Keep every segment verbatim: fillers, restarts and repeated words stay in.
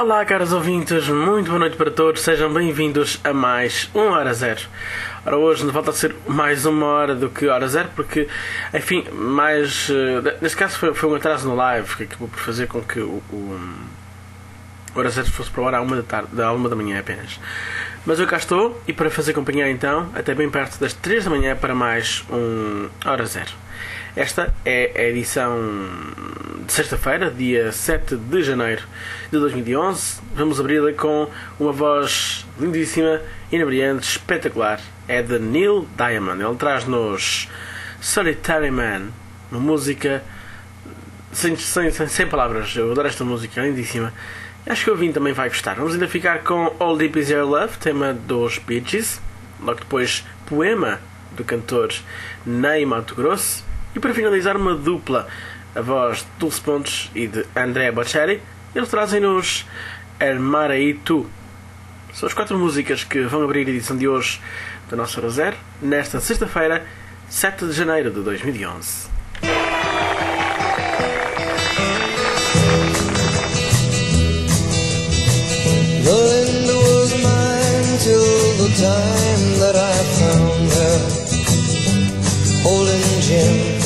Olá, caros ouvintes, muito boa noite para todos, sejam bem-vindos a mais um Hora Zero. Ora, hoje não falta ser mais uma hora do que Hora Zero, porque, enfim, mais. Neste caso foi, foi um atraso no live que acabou por fazer com que o, o Hora Zero fosse para a hora à uma da tarde, à uma da manhã apenas. Mas eu cá estou e para fazer companhia então, até bem perto das três da manhã para mais um Hora Zero. Esta é a edição de sexta-feira, dia sete de janeiro de dois mil e onze. Vamos abri-la com uma voz lindíssima, inebriante, espetacular. É de Neil Diamond. Ele traz-nos Solitary Man, uma música sem, sem, sem, sem palavras. Eu adoro esta música, é lindíssima. Acho que o ouvinte também vai gostar. Vamos ainda ficar com All Deep Is Your Love, tema dos Bee Gees. Logo depois, Poema, do cantor Ney Matogrosso. E para finalizar, uma dupla, a voz de Dulce Pontes e de Andrea Bocelli. Eles trazem-nos El Mar Aí Tu. São as quatro músicas que vão abrir a edição de hoje do nosso Hora Zero, nesta sexta-feira, sete de janeiro de dois mil e onze. The window was mine till the time that I found her, holding Jim,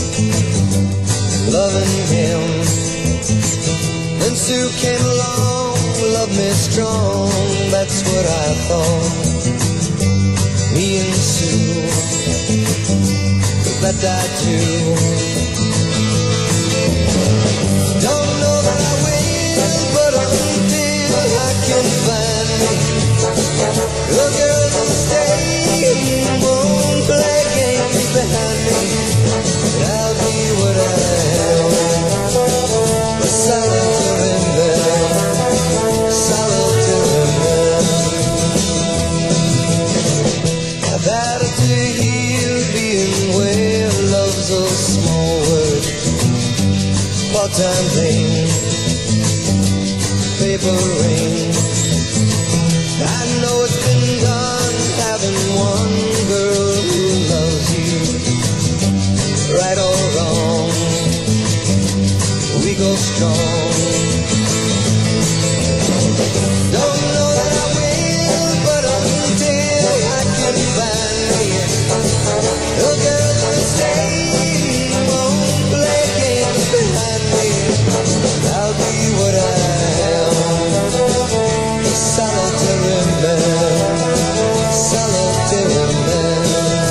loving him. Then Sue came along, love me strong, that's what I thought. Me and Sue, but I do. Don't know that I will, but until I can find me a girl to stay, won't play games behind me. I'll be what I am, a solitary man, solitary man. I've had it to heal being where love's a small word, part-time thing, paper rain. I know it's been done having one girl who loves you, right or wrong, we go strong. Don't know that I will, but until I can find me a girl to stay, won't play games behind me. I'll be what I am, a solitary man, solitary man.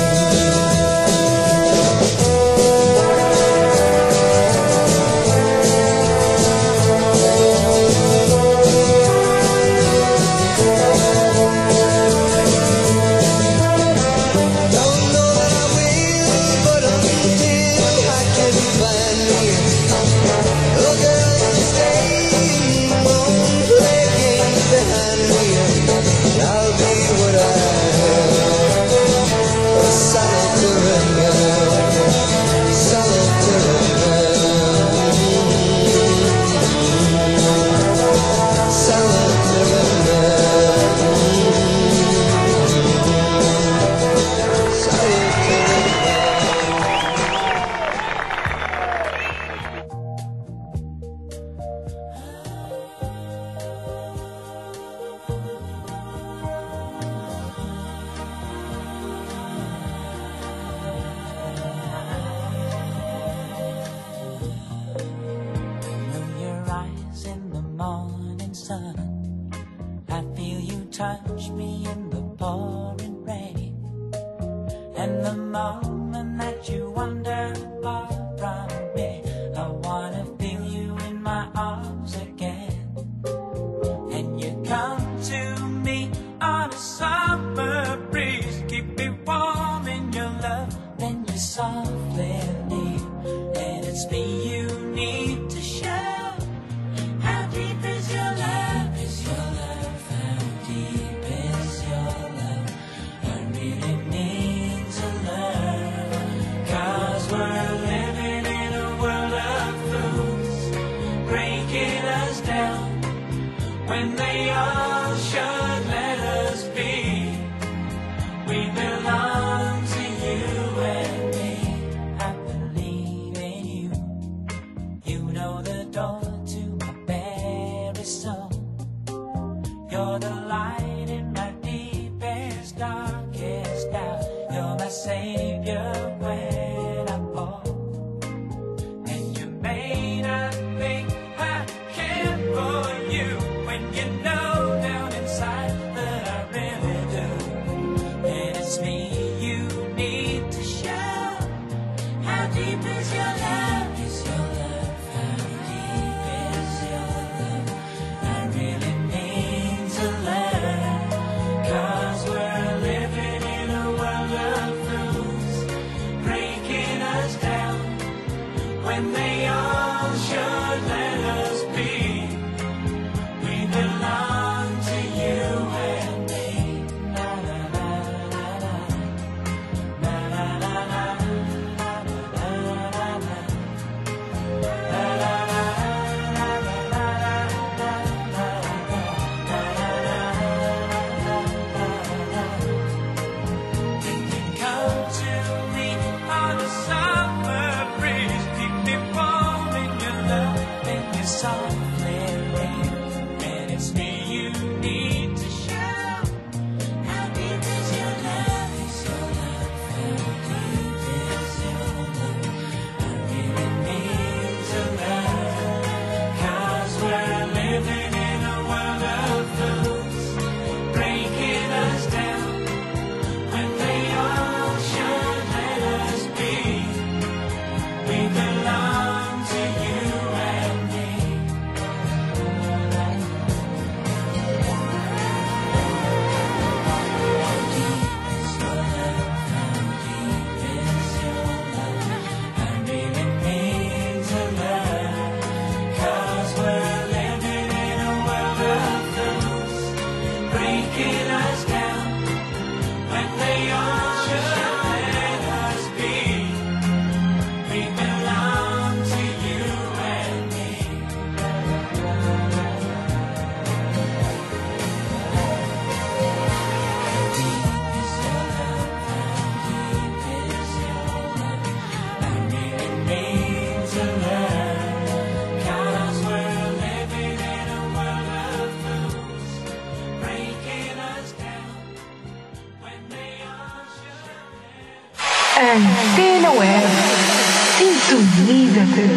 Touch me in the pouring rain, and the moment that you wander far from me, I wanna feel you in my arms again. And you come to me on a summer breeze, keep me warm in your love, then you softly leave, and it's me you need to show. How deep is your love, is your love? Deep is your love, I really need to learn, 'cause we're living the light in my deepest, darkest doubt. You're my savior when I fall. And you may not think I care for you when you know down inside that I really do. And it's me you need to show. How deep is your love? Is your love? How deep is your love? I really need to learn. 'Cause we're living in a world of fools, breaking us down when they all should let us be. We belong to you and me. Na na na na na. Na na na na. Na na na na. Na na na come to me on a summer breeze, keep me warm in your love, make me softly rain. And it's me you need to show. How deep is your love? Is your love? How deep is your love? I really need to learn. 'Cause we're living in a world of fools, breaking us down when they all should let us be. We belong to you and me. How deep is your love? How deep is your love? I really need to learn. 'Cause we're living in a world of fools, breaking us down when they all should let us be. We belong to you and me. How deep is your love? How deep is your love? I really need to learn. 'Cause we're living in a world of fools, breaking us down when they all should let Antena Web. Sintoniza-te.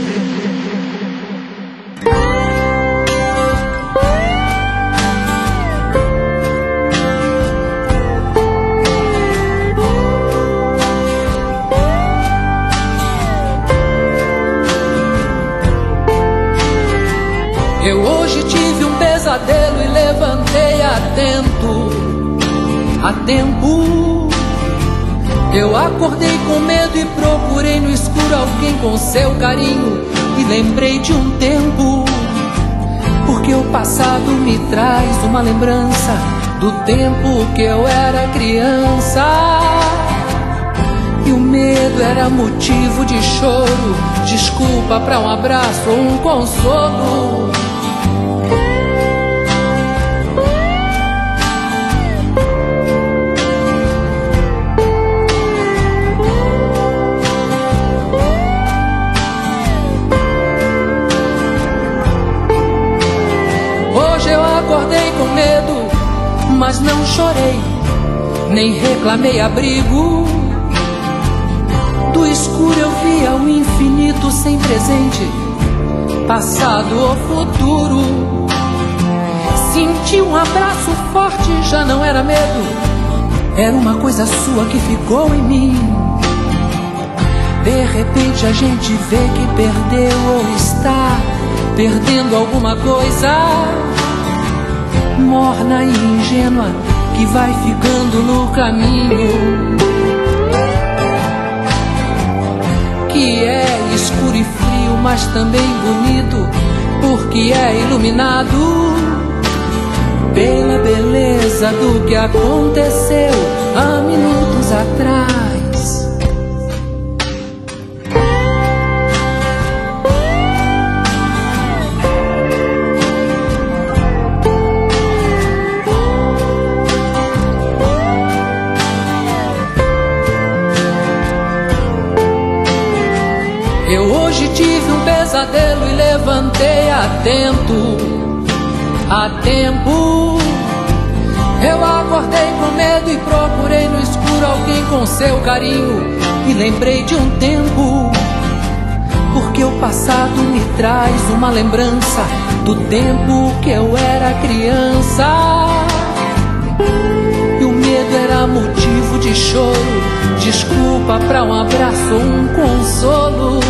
Eu hoje tive um pesadelo e levantei atento, a tempo. Eu acordei com medo e procurei no escuro alguém com seu carinho e lembrei de um tempo, porque o passado me traz uma lembrança do tempo que eu era criança. E o medo era motivo de choro, desculpa pra um abraço ou um consolo. Hoje eu acordei com medo, mas não chorei, nem reclamei abrigo. Do escuro eu via o infinito sem presente, passado ou futuro. Senti um abraço forte, já não era medo, era uma coisa sua que ficou em mim. De repente a gente vê que perdeu ou está perdendo alguma coisa, morna e ingênua, que vai ficando no caminho, que é escuro e frio, mas também bonito, porque é iluminado pela beleza do que aconteceu há minutos atrás. Eu hoje tive um pesadelo e levantei atento, a tempo. seu carinho e lembrei de um tempo, porque o passado me traz uma lembrança do tempo que eu era criança. E o medo era motivo de choro, desculpa pra um abraço ou um consolo.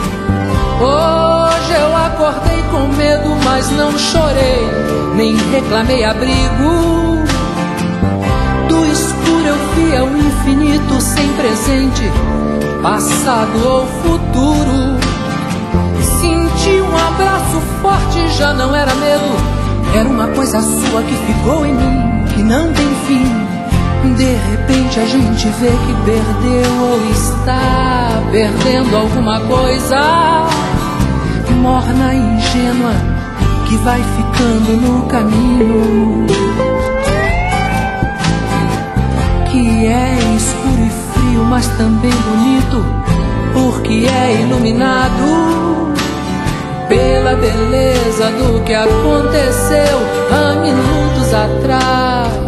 Hoje eu acordei com medo, mas não chorei, nem reclamei abrigo. Do escuro eu via o infinito sem presente, passado ou futuro. Senti um abraço forte, já não era medo, era uma coisa sua que ficou em mim, que não tem fim. De repente a gente vê que perdeu ou está perdendo alguma coisa, morna e ingênua, que vai ficando no caminho, que é escuro e frio, mas também bonito, porque é iluminado pela beleza do que aconteceu há minutos atrás.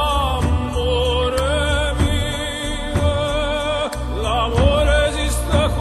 L'amore esiste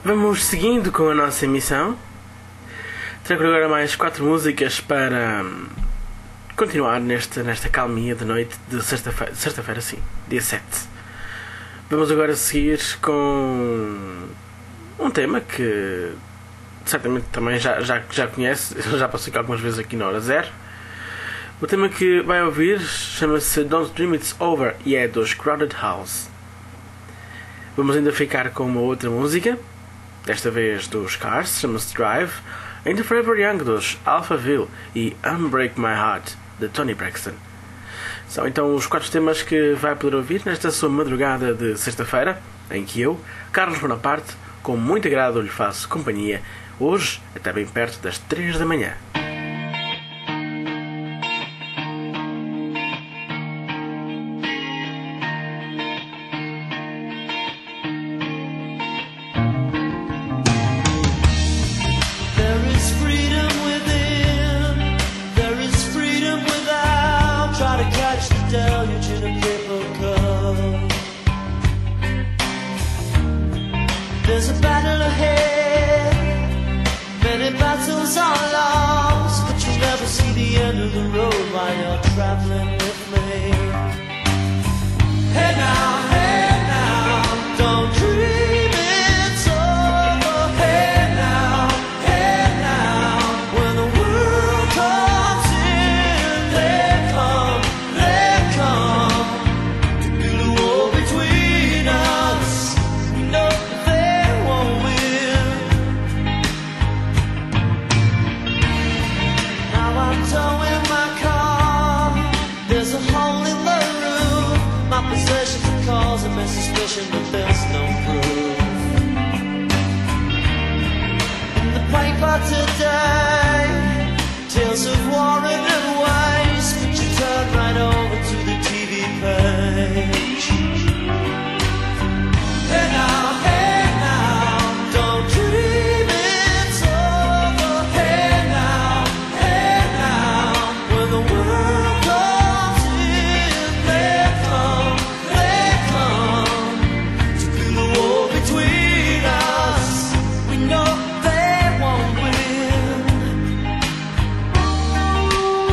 Vamos seguindo com a nossa emissão. Trago agora mais quatro músicas para hum, continuar nesta, nesta calminha de noite de sexta-feira, sexta-feira sim, dia sete. Vamos agora seguir com um tema que certamente também já, já, já conhece, já passou aqui algumas vezes aqui na Hora Zero. O tema que vai ouvir chama-se Don't Dream It's Over e é dos Crowded House. Vamos ainda ficar com uma outra música, desta vez dos Cars, chama-se Drive, ainda Forever Young dos Alphaville e Unbreak My Heart de Tony Braxton. São então os quatro temas que vai poder ouvir nesta sua madrugada de sexta-feira, em que eu, Carlos Bonaparte, com muito agrado lhe faço companhia, hoje até bem perto das três da manhã. There's a battle ahead, many battles are lost, but you'll never see the end of the road while you're traveling with me. Hey now, hey now, don't dream it's over. Hey now, hey now, when the world comes in, they come, they come to build a wall between us. We know towing my car, there's a hole in the roof. My possessions are causing me suspicion, but there's no proof. In the paper today, tales of war and waste, but you turn right over to the T V page. Hey now, hey now, don't dream it's over. Hey now, hey now, when the world comes in, they come, they come to build a wall between us. We know they won't win.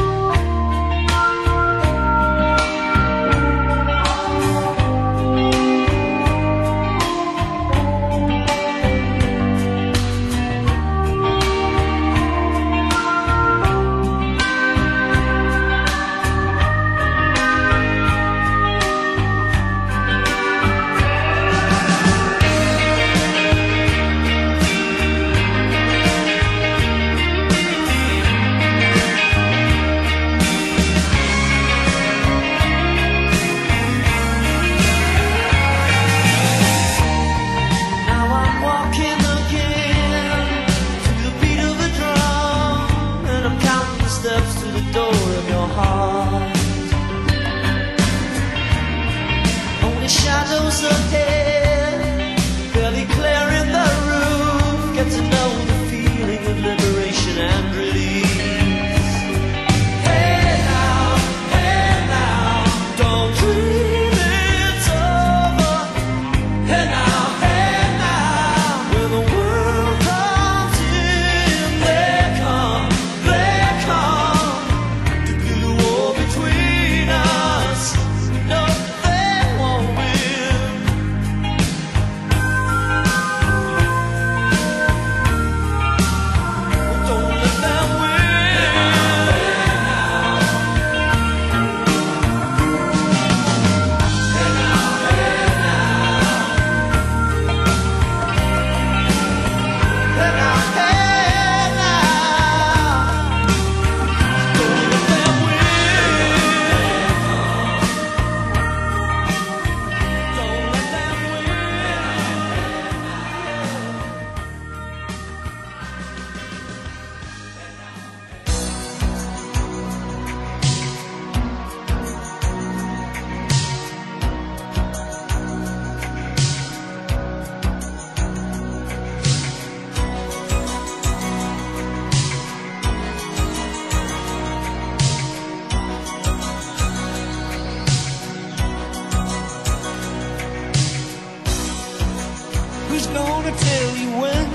gonna tell you when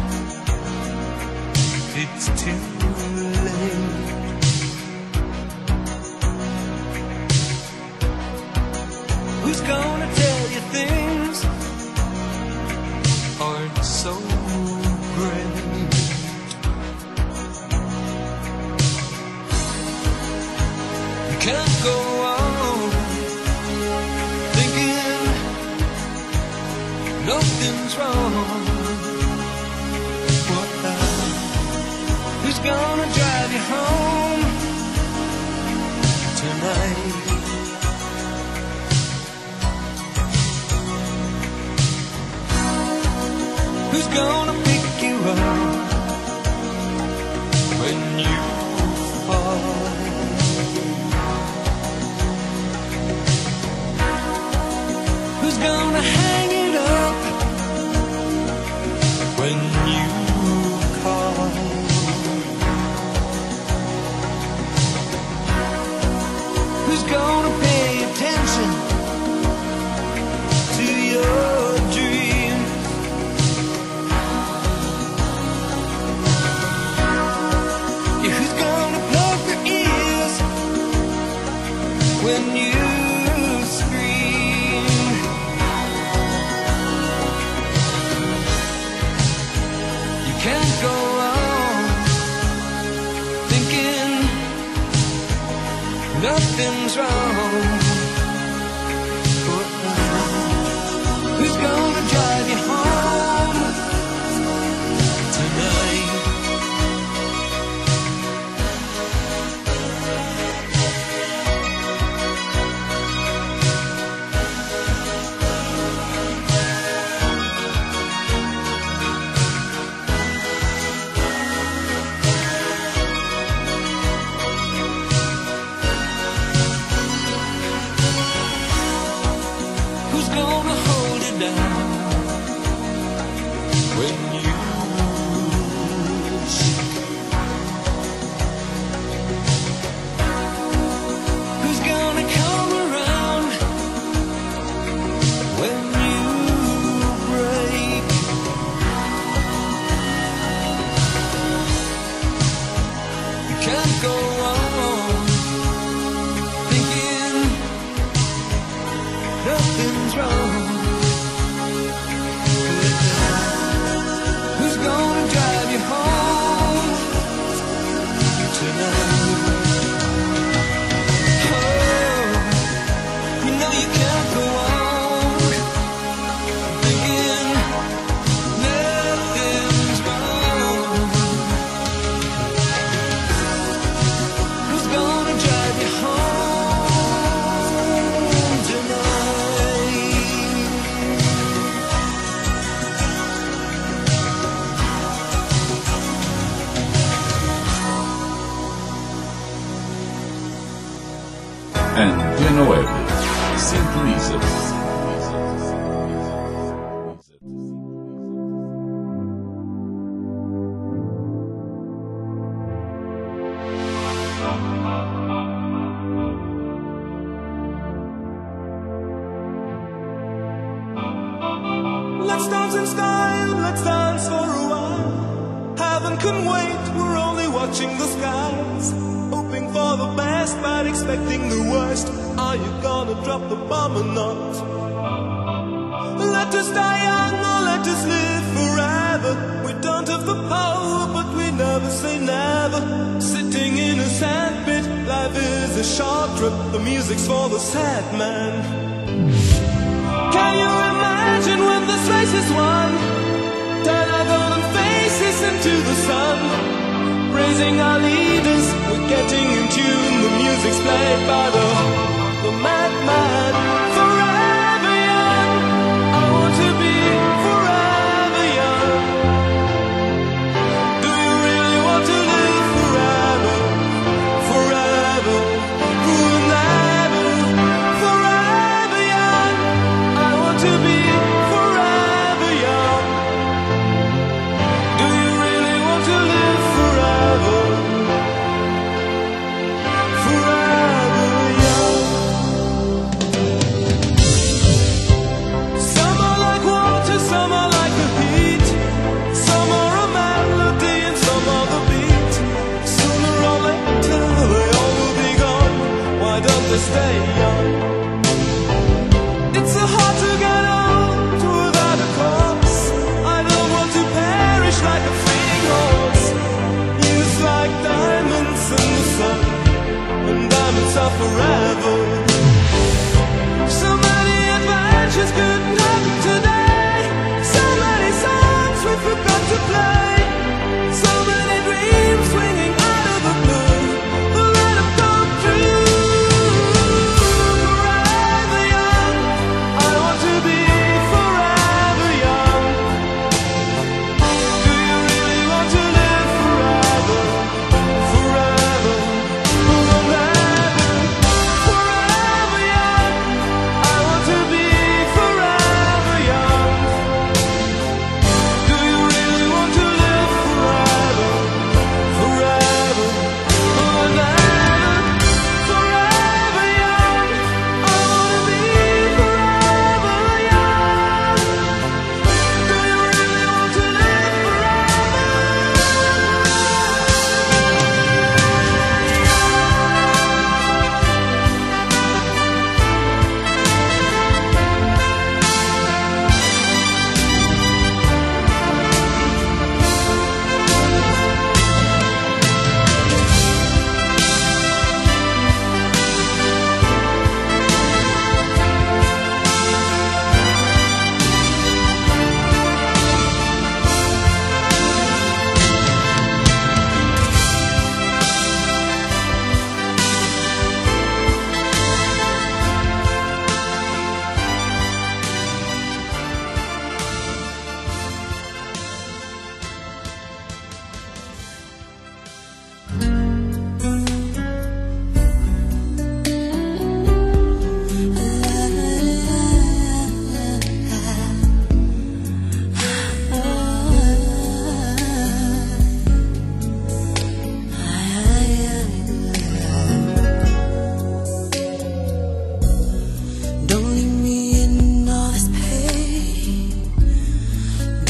it's too late? Who's gonna tell you things aren't so great? You can't go on thinking nothing's wrong. What now? Who's gonna drive you home tonight? Who's gonna pick you up when you fall? Who's gonna hang it up when you call? Who's gonna pay attention to your dreams? Yeah, who's gonna plug their ears when you scream? You can't go on thinking nothing's wrong. Who's gonna drive you home tonight? Who's gonna hold it down when you shake? Who's gonna come around when you break? You can't go on thinking nothing's wrong. Who's gonna drive you home tonight? Oh, you know you can't go on thinking nothing's wrong. Who's gonna drive you home tonight? Antena Web. Sintoniza. Let's dance in style, let's dance for a while. Heaven can wait, we're only watching the skies. Hoping for the best, but expecting the worst. Are you gonna drop the bomb or not? Let us die young or let us live forever. We don't have the power, but we never say never. Sitting in a sandpit, life is a short trip. The music's for the sad man. Can you imagine when this race is won? Turn our golden faces into the sun. Praising our leaders, we're getting in tune. The music's played by the, the madman. Forever young, I want to be forever young. Do you really want to live forever? Forever, forever, forever young. I want to be forever young. Do you really want to live forever? Forever young.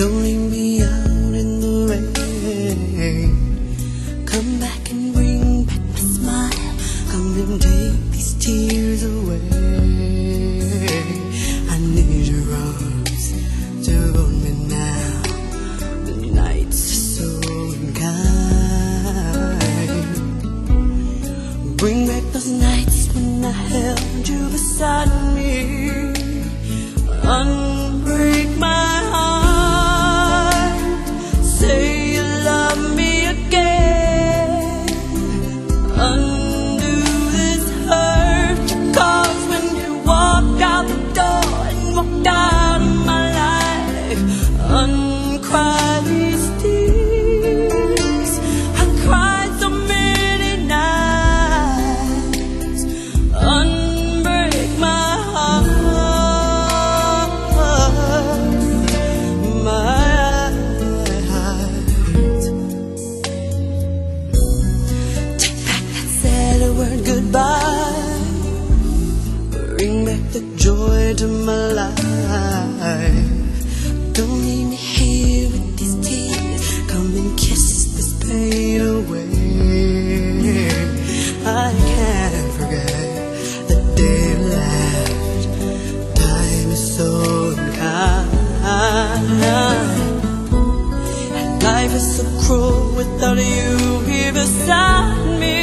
Don't leave me out in the rain. Come back and bring back my smile. Come and take these tears away. I need your arms to hold me now. The nights are so unkind. Bring back those nights when I held you beside me. Unbreak my heart. Say you love me again. Undo this hurt you caused when you walked out the door and walked out of my life. Uncry these tears. I cried so many nights. Unbreak my heart. Goodbye. Bring back the joy to my life. Don't leave me here with these tears. Come and kiss this pain away. I can't forget the day you left. Time is so unkind, and life is so cruel without you here beside me.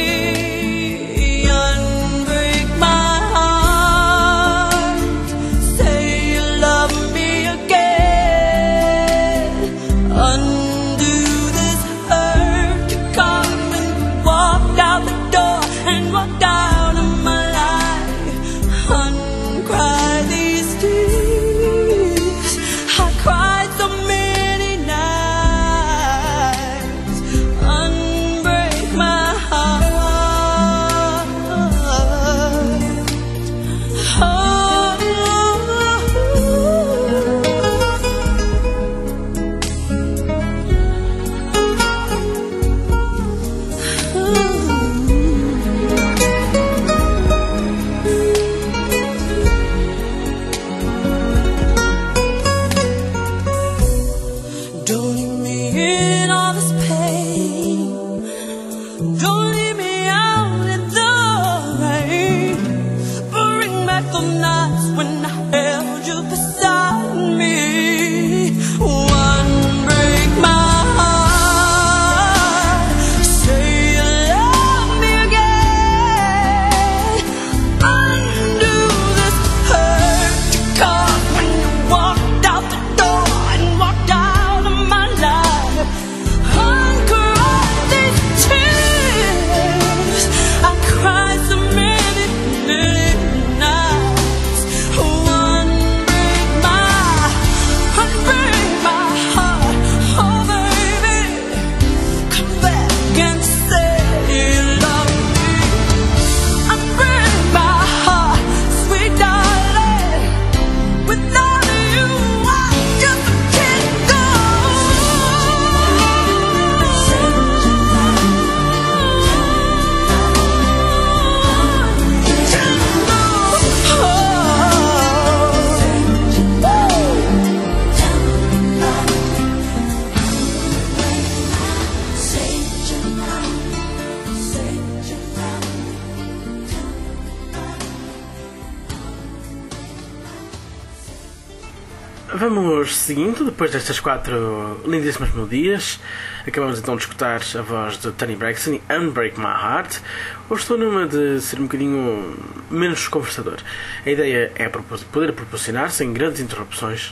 Vamos seguindo, depois destas quatro lindíssimas melodias, acabamos então de escutar a voz de Toni Braxton e Unbreak My Heart. Hoje estou numa de ser um bocadinho menos conversador. A ideia é poder proporcionar, sem grandes interrupções,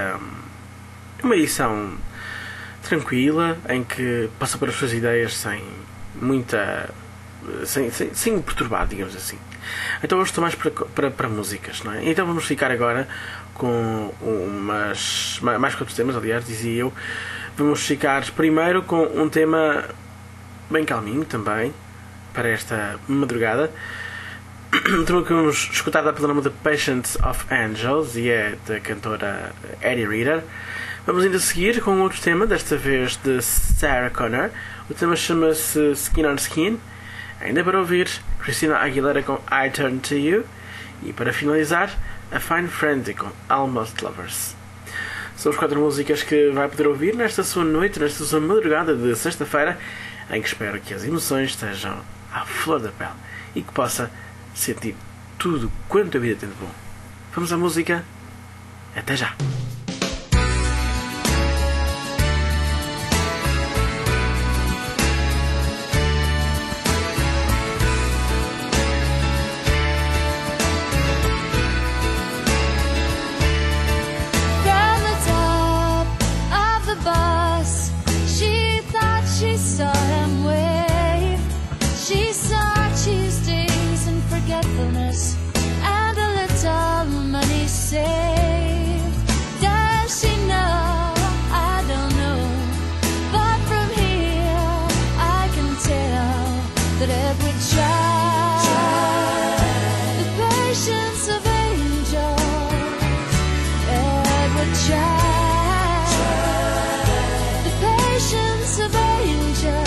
uma edição tranquila, em que passa por as suas ideias sem muita... sem, sem, sem me perturbar, digamos assim. Então hoje estou mais para, para, para músicas, não é? Então vamos ficar agora com umas... mais quatro temas, aliás, dizia eu. Vamos ficar primeiro com um tema bem calminho também, para esta madrugada. Um tema que vamos escutar pelo nome de Patience of Angels, e é da cantora Eddie Reader. Vamos ainda seguir com outro tema, desta vez de Sarah Connor. O tema chama-se Skin on Skin. Ainda para ouvir Christina Aguilera com I Turn to You. E para finalizar, A Fine Frenzy com Almost Lovers. São as quatro músicas que vai poder ouvir nesta sua noite, nesta sua madrugada de sexta-feira, em que espero que as emoções estejam à flor da pele e que possa sentir tudo quanto a vida tem de bom. Vamos à música. Até já! And a little money saved. Does she know? I don't know. But from here I can tell that every child, the patience of angels, every child, the patience of angels.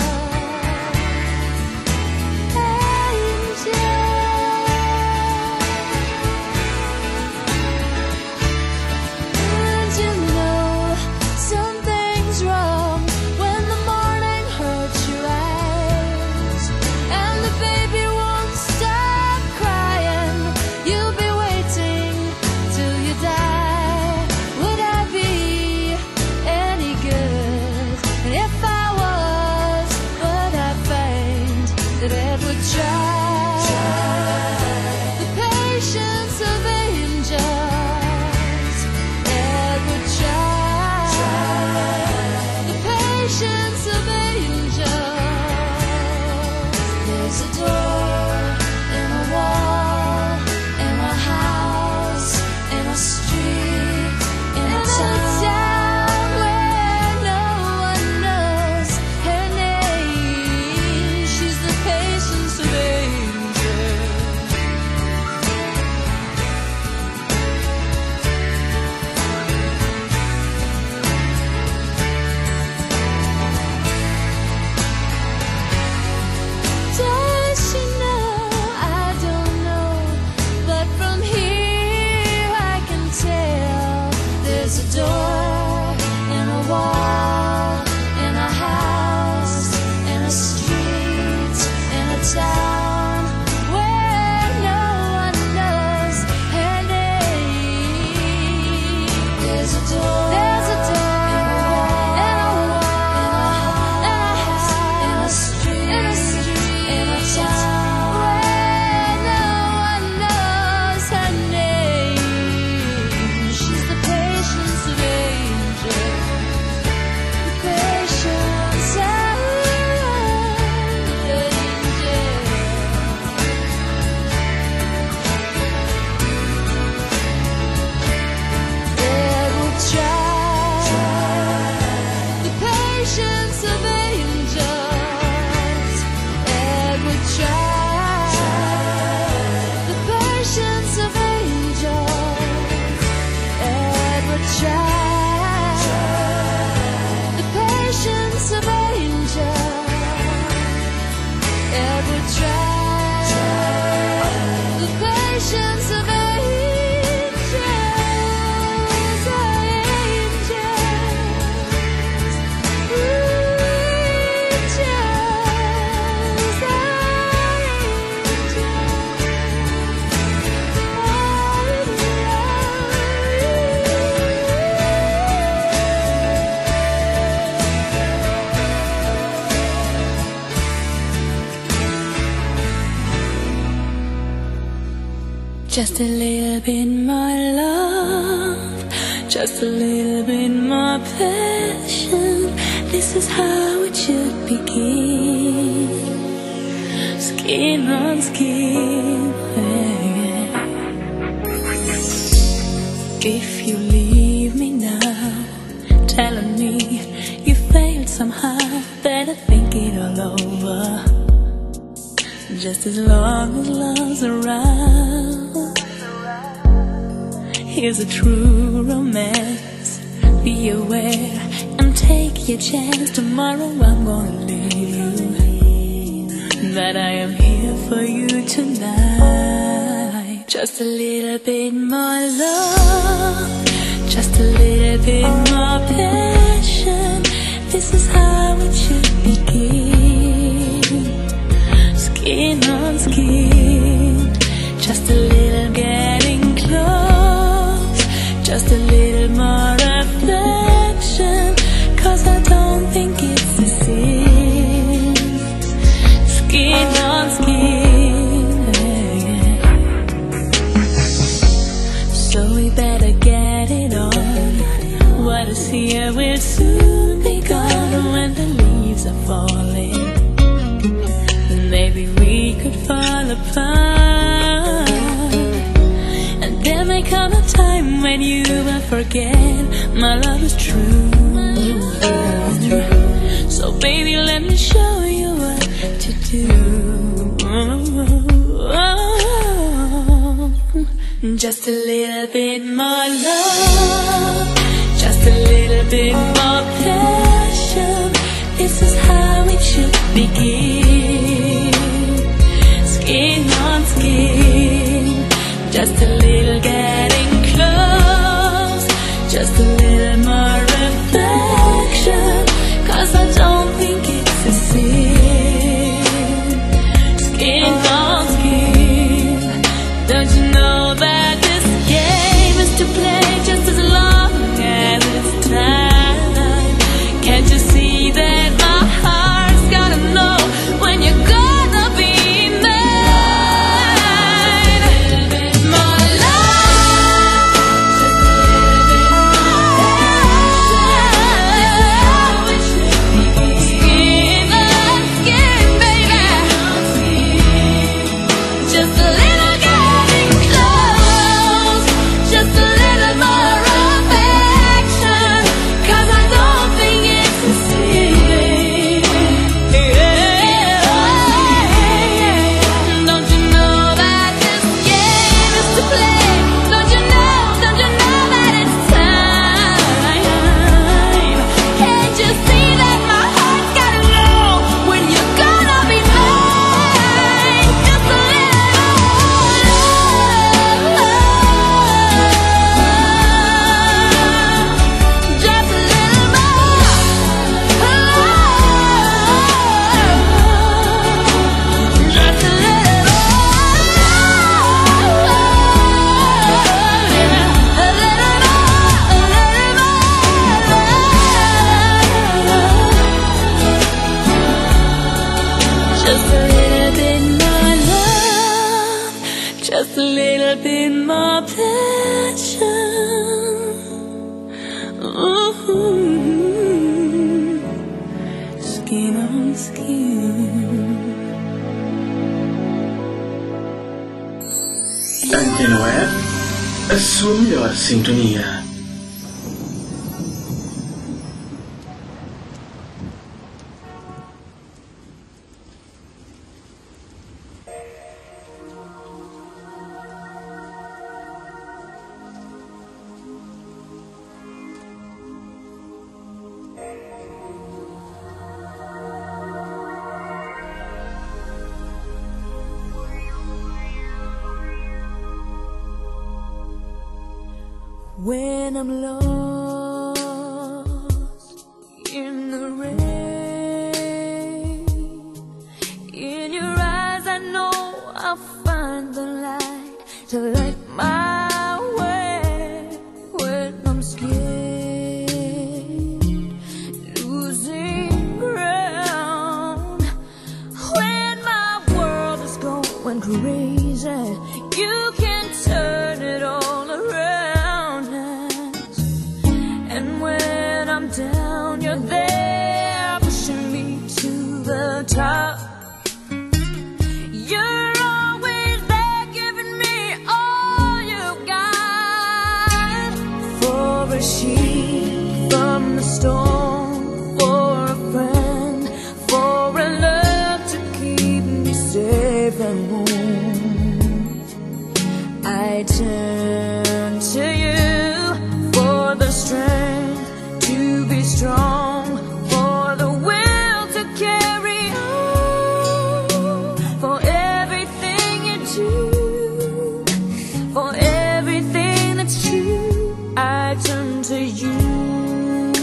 Just a little bit more love, just a little bit more passion. This is how it should begin. Skin on skin. If you leave me now, telling me you failed somehow, better think it all over. Just as long as love's around, here's a true romance. Be aware and take your chance. Tomorrow I'm gonna leave you, but I am here for you tonight. Just a little bit more love, just a little bit more more passion. This is how it should begin. Skin on skin, just a little getting close, just a little more affection, 'cause I don't think it's the same. Skin on skin, yeah. So we better get it on. What is here will soon be gone. When the leaves are falling, maybe we could fall apart. And there may come a time when you will forget my love is true. So baby, let me show you what to do. Just a little bit more love, just a little bit more passion. This is how it should begin. Skin on skin, just a little getting close, just a little more affection, 'cause I don't think it's the same. Skin on skin, don't you know that this game is to play just as long as it's time? Can't you see that my heart's gotta know when you're gonna be mine? My love, skin on skin, baby. Just a little getting close, just a little more affection, 'cause I don't think it's the same. Don't you know that this game is to play? Don't you know, don't you know that it's time? Can't you see that my heart's gotta know when you're gonna be mine? Just a little more, just a little more, just a little just a little bit more love, just a little bit more passion. Ooh, skin on skin. Antena Web, a sua melhor sintonia. When I'm lost in the rain, in your eyes I know I'll find the light to light my way. When I'm scared, losing ground, when my world is going crazy, you can turn it all around. And when I'm down, you're there pushing me to the top. You're always there giving me all you got. For a sheep from the storm, for a friend, for a love to keep me safe and warm, I turn to you for the strength to be strong, for the will to carry on, for everything you do, for everything that's true. I turn to you.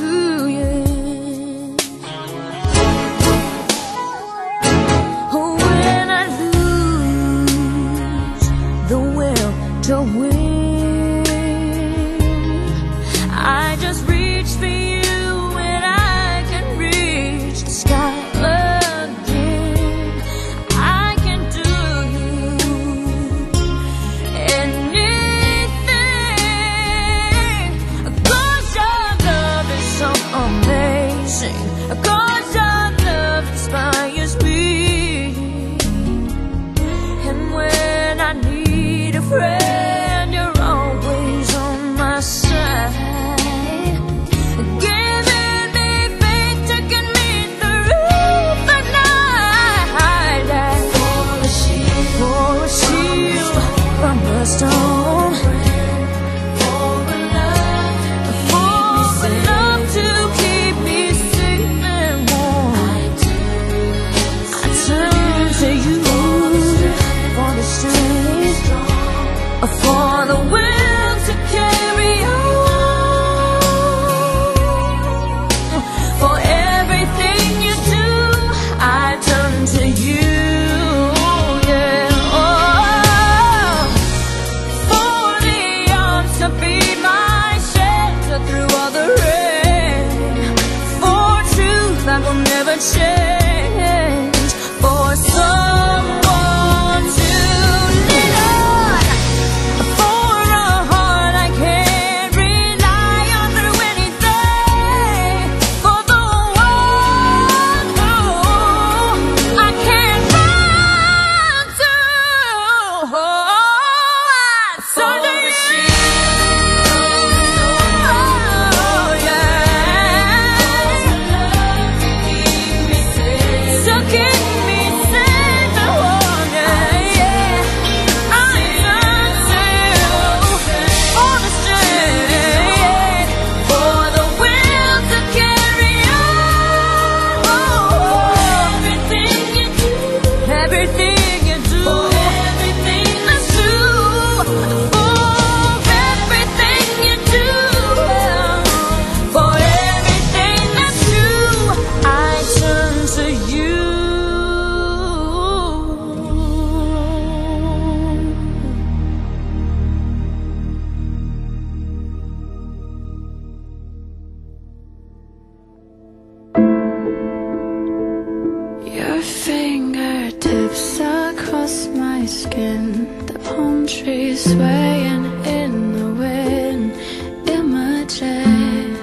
across my skin, the palm trees swaying in the wind, images.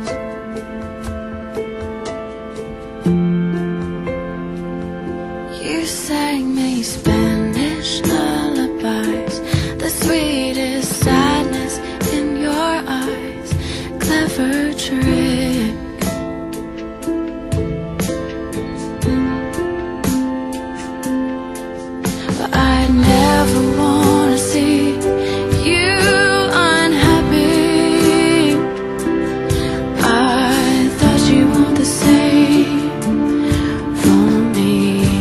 You sang me Spanish lullabies, the sweetest sadness in your eyes, clever trick. But I never wanna see you unhappy. I thought you want the same for me.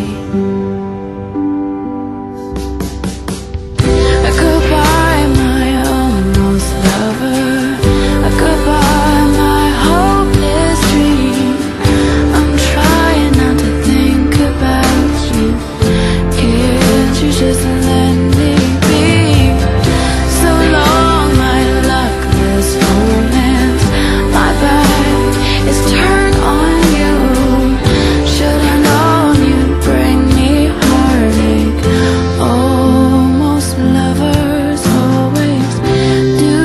Goodbye, my almost lover. Goodbye, my hopeless dream. I'm trying not to think about you. Can't you just let me be? So long, my luckless romance. My back is turned on you. Should've known you'd bring me heartache. Almost lovers always do.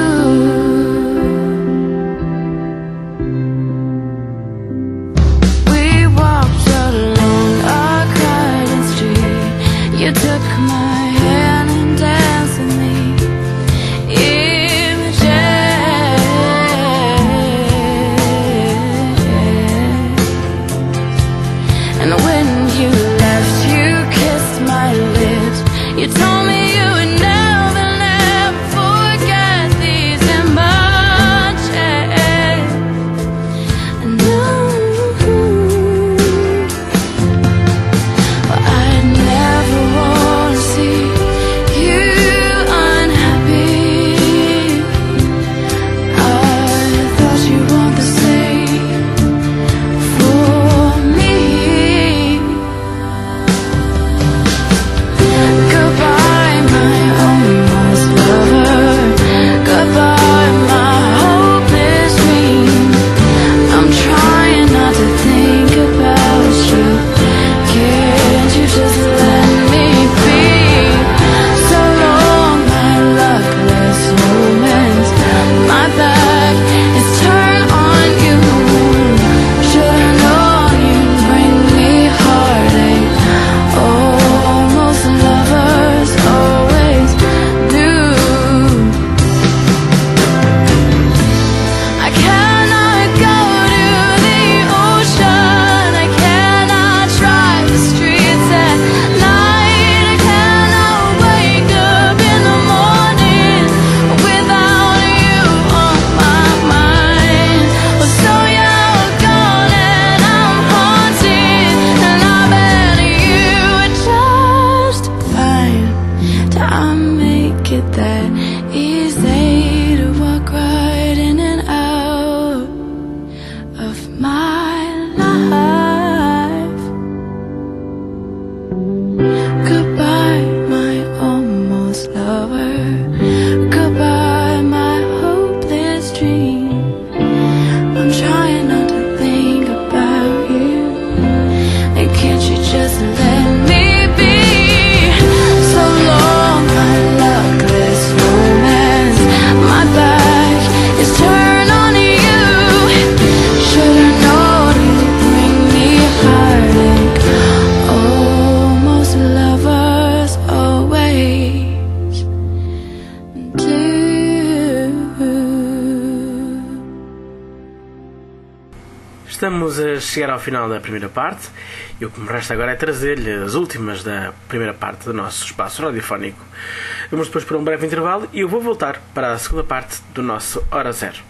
We walked along a crowded street. You took my hand and danced with me. Images. And when you left, you kissed my lips. You told me you would never, never forget these images. And I'd never wanna see you unhappy. I thought you want the same for me. Goodbye, my almost lover. Goodbye, my hopeless dream. I'm trying not to think about you. Can't you just let me be? So long, my luckless romance. My back is turned on you. Should've known you'd bring me heartache. Almost lovers always do. I cannot go to the ocean. I cannot drive the streets at night. I cannot wake up in the morning without you on my mind. Well, so you're gone and I'm haunted, and I bet you would just fine. I make it that easy to walk right in and out of my life. Goodbye, my almost lover. Goodbye, my hopeless dream. I'm trying not to think about you. And can't you just let me be? So long, my luckless romance. My back is turned on you. Should've known you'd bring me heartache. Almost lovers always do. Estamos a chegar ao final da primeira parte e o que me resta agora é trazer-lhe as últimas da primeira parte do nosso espaço radiofónico. Vamos depois para um breve intervalo e eu vou voltar para a segunda parte do nosso Hora Zero.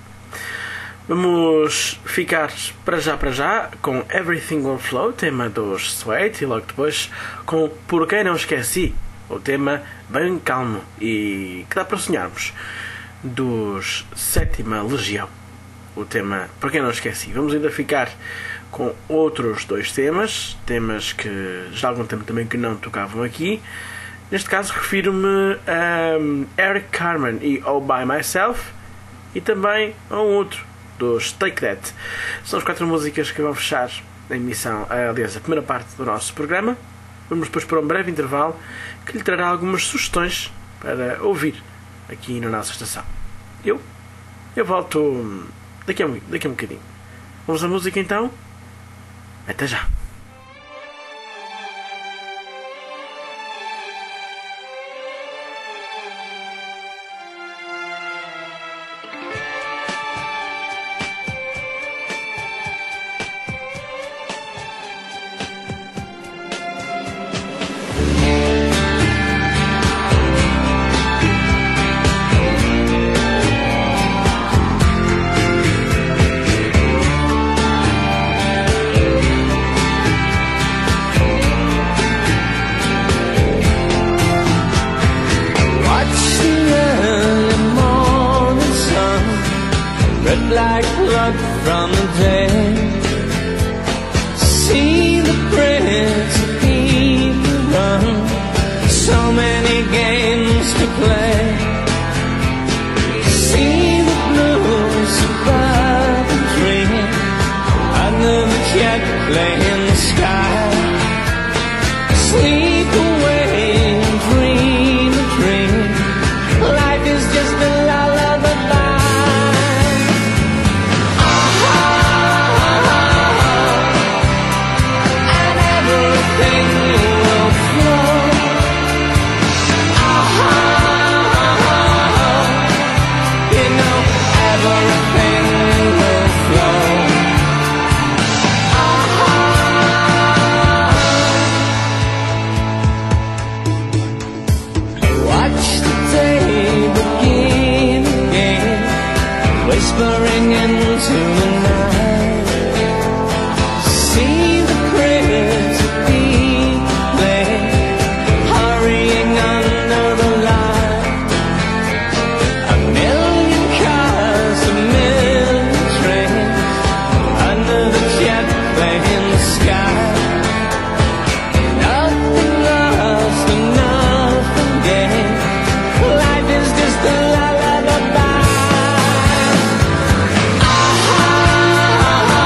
Vamos ficar para já para já com Everything Will Flow, tema dos Sweat, e logo depois com Por Quem Não Esqueci, o tema bem calmo e que dá para sonharmos, dos Sétima Legião, o tema Por Quem Não Esqueci. Vamos ainda ficar com outros dois temas, temas que já há algum tempo também que não tocavam aqui. Neste caso refiro-me a um, Eric Carmen e All By Myself, e também a um outro dos Take That. São as quatro músicas que vão fechar a emissão, aliás, a primeira parte do nosso programa. vamos depois para um breve intervalo que lhe trará algumas sugestões para ouvir aqui na nossa estação. Eu, eu volto daqui a, um- daqui a um bocadinho. Vamos à música então? Até já! Watch the early morning sun, red like blood from the dead. See the prince of people run, so many games to play. See the blues above the dream, under the jet play in the sky. Sleep away and dream a dream. Life is just a lullaby. And everything will flow. You know, everything will flow. Watch the day begin again, whispering into the night. See the prayers of people play, hurrying under the light. A million cars, a million trains, under the jet plane in the sky. Nothing lost and nothing gained. Life is just a lullaby. Ah,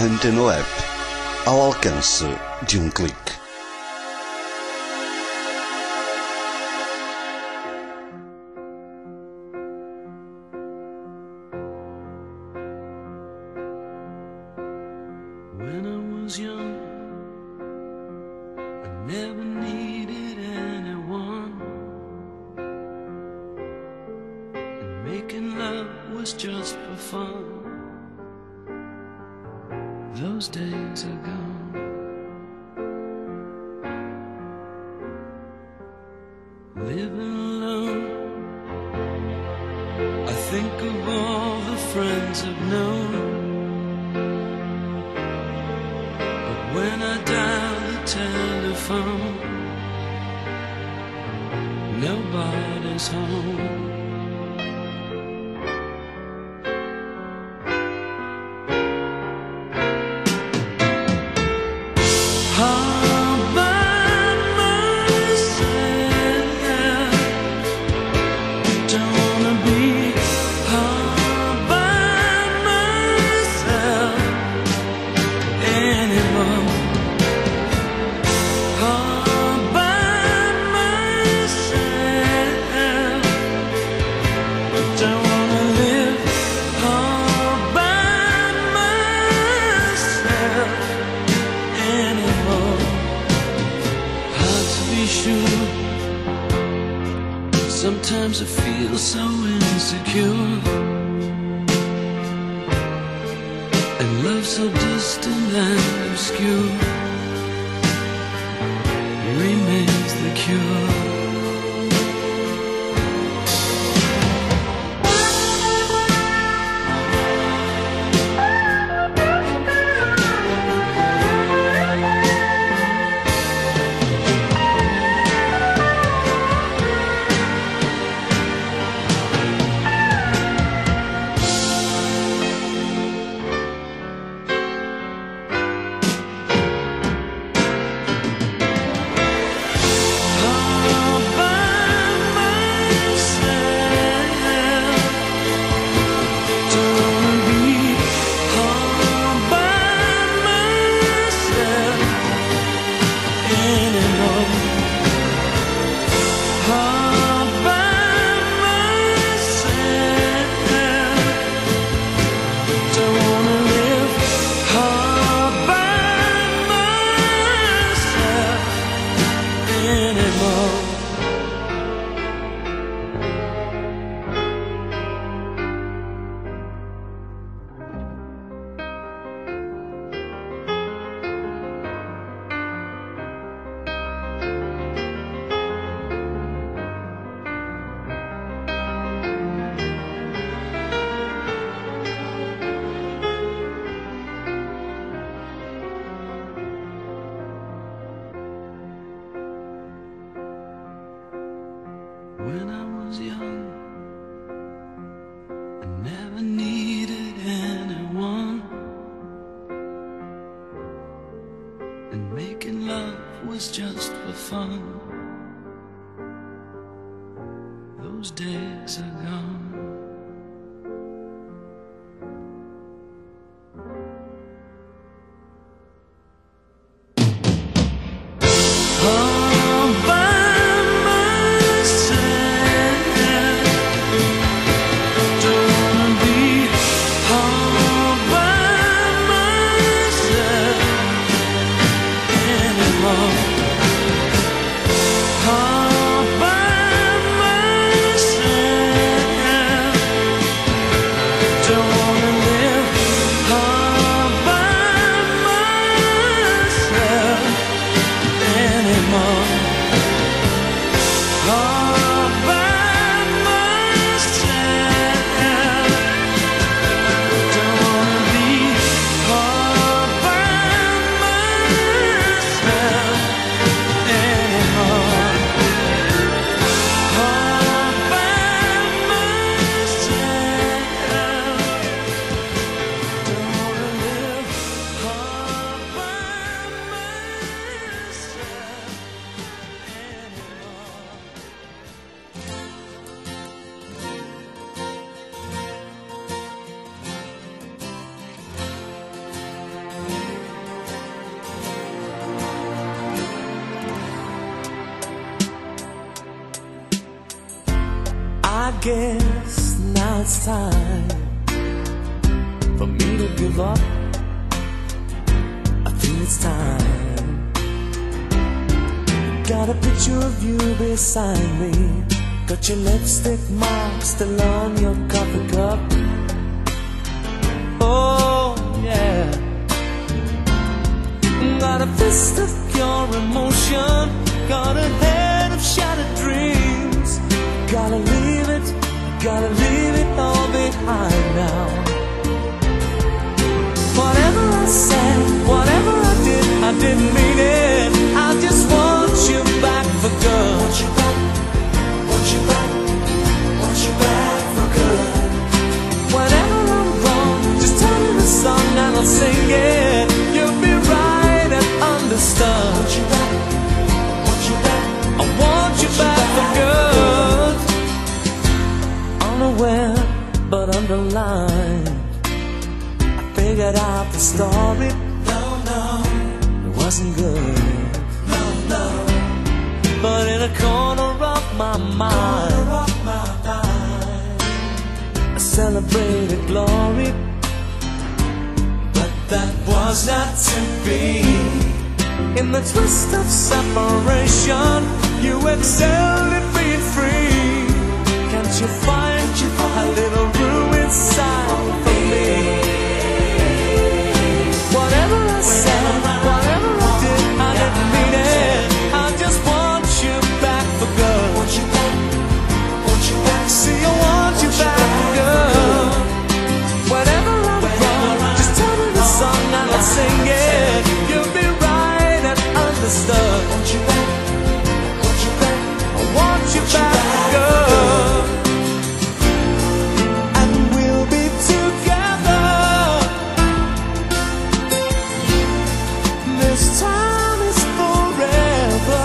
Antena Web, ao alcance de um clique. When I was young, I never needed anyone, and making love was just for fun. Those days are gone. Living alone, I think of all the friends I've known. When I dial the telephone, nobody's home. All by myself, don't wanna be all by myself anymore. All by myself, don't wanna live all by myself anymore. Hard to be sure. Sometimes I feel so insecure, and love so distant and obscure remains the cure. All by myself, don't wanna be all by myself anymore. All by myself, don't wanna live all by myself anymore. When I was young, I never needed anyone, and making love was just for fun. Those days are gone. All by myself, don't wanna be all by myself anymore. All by myself, I guess now it's time for me to give up. I think it's time. Got a picture of you beside me. Got your lipstick mark still on your coffee cup. Oh yeah. Got a fist of pure emotion. Got a head of shattered dreams. Gotta leave it, gotta leave it all behind now. Whatever I said, whatever I did, I didn't mean it. I just want you back for good. Want you back, want you back, want you back for good. Whenever I'm wrong, just tell me the song and I'll sing it. You'll be right and understood. Want you back, want you back, I want you back for good. Unaware but underlined, I figured out the story. No, no, it wasn't good. No, no. But in a corner of my mind, of my mind, I celebrated glory. But that was not to be. In the twist of separation, you excelled at being free. Can't you find a little room inside for me? Whatever I said, whatever I did, I didn't mean it. I just want you back for good. Want you back, want you back. See, I want you back for good. Whatever I'm wrong, just tell me the song and I'll sing it. You'll be right and understood. Want you back, want you back, I want you back for good. And we'll be together. This time is forever.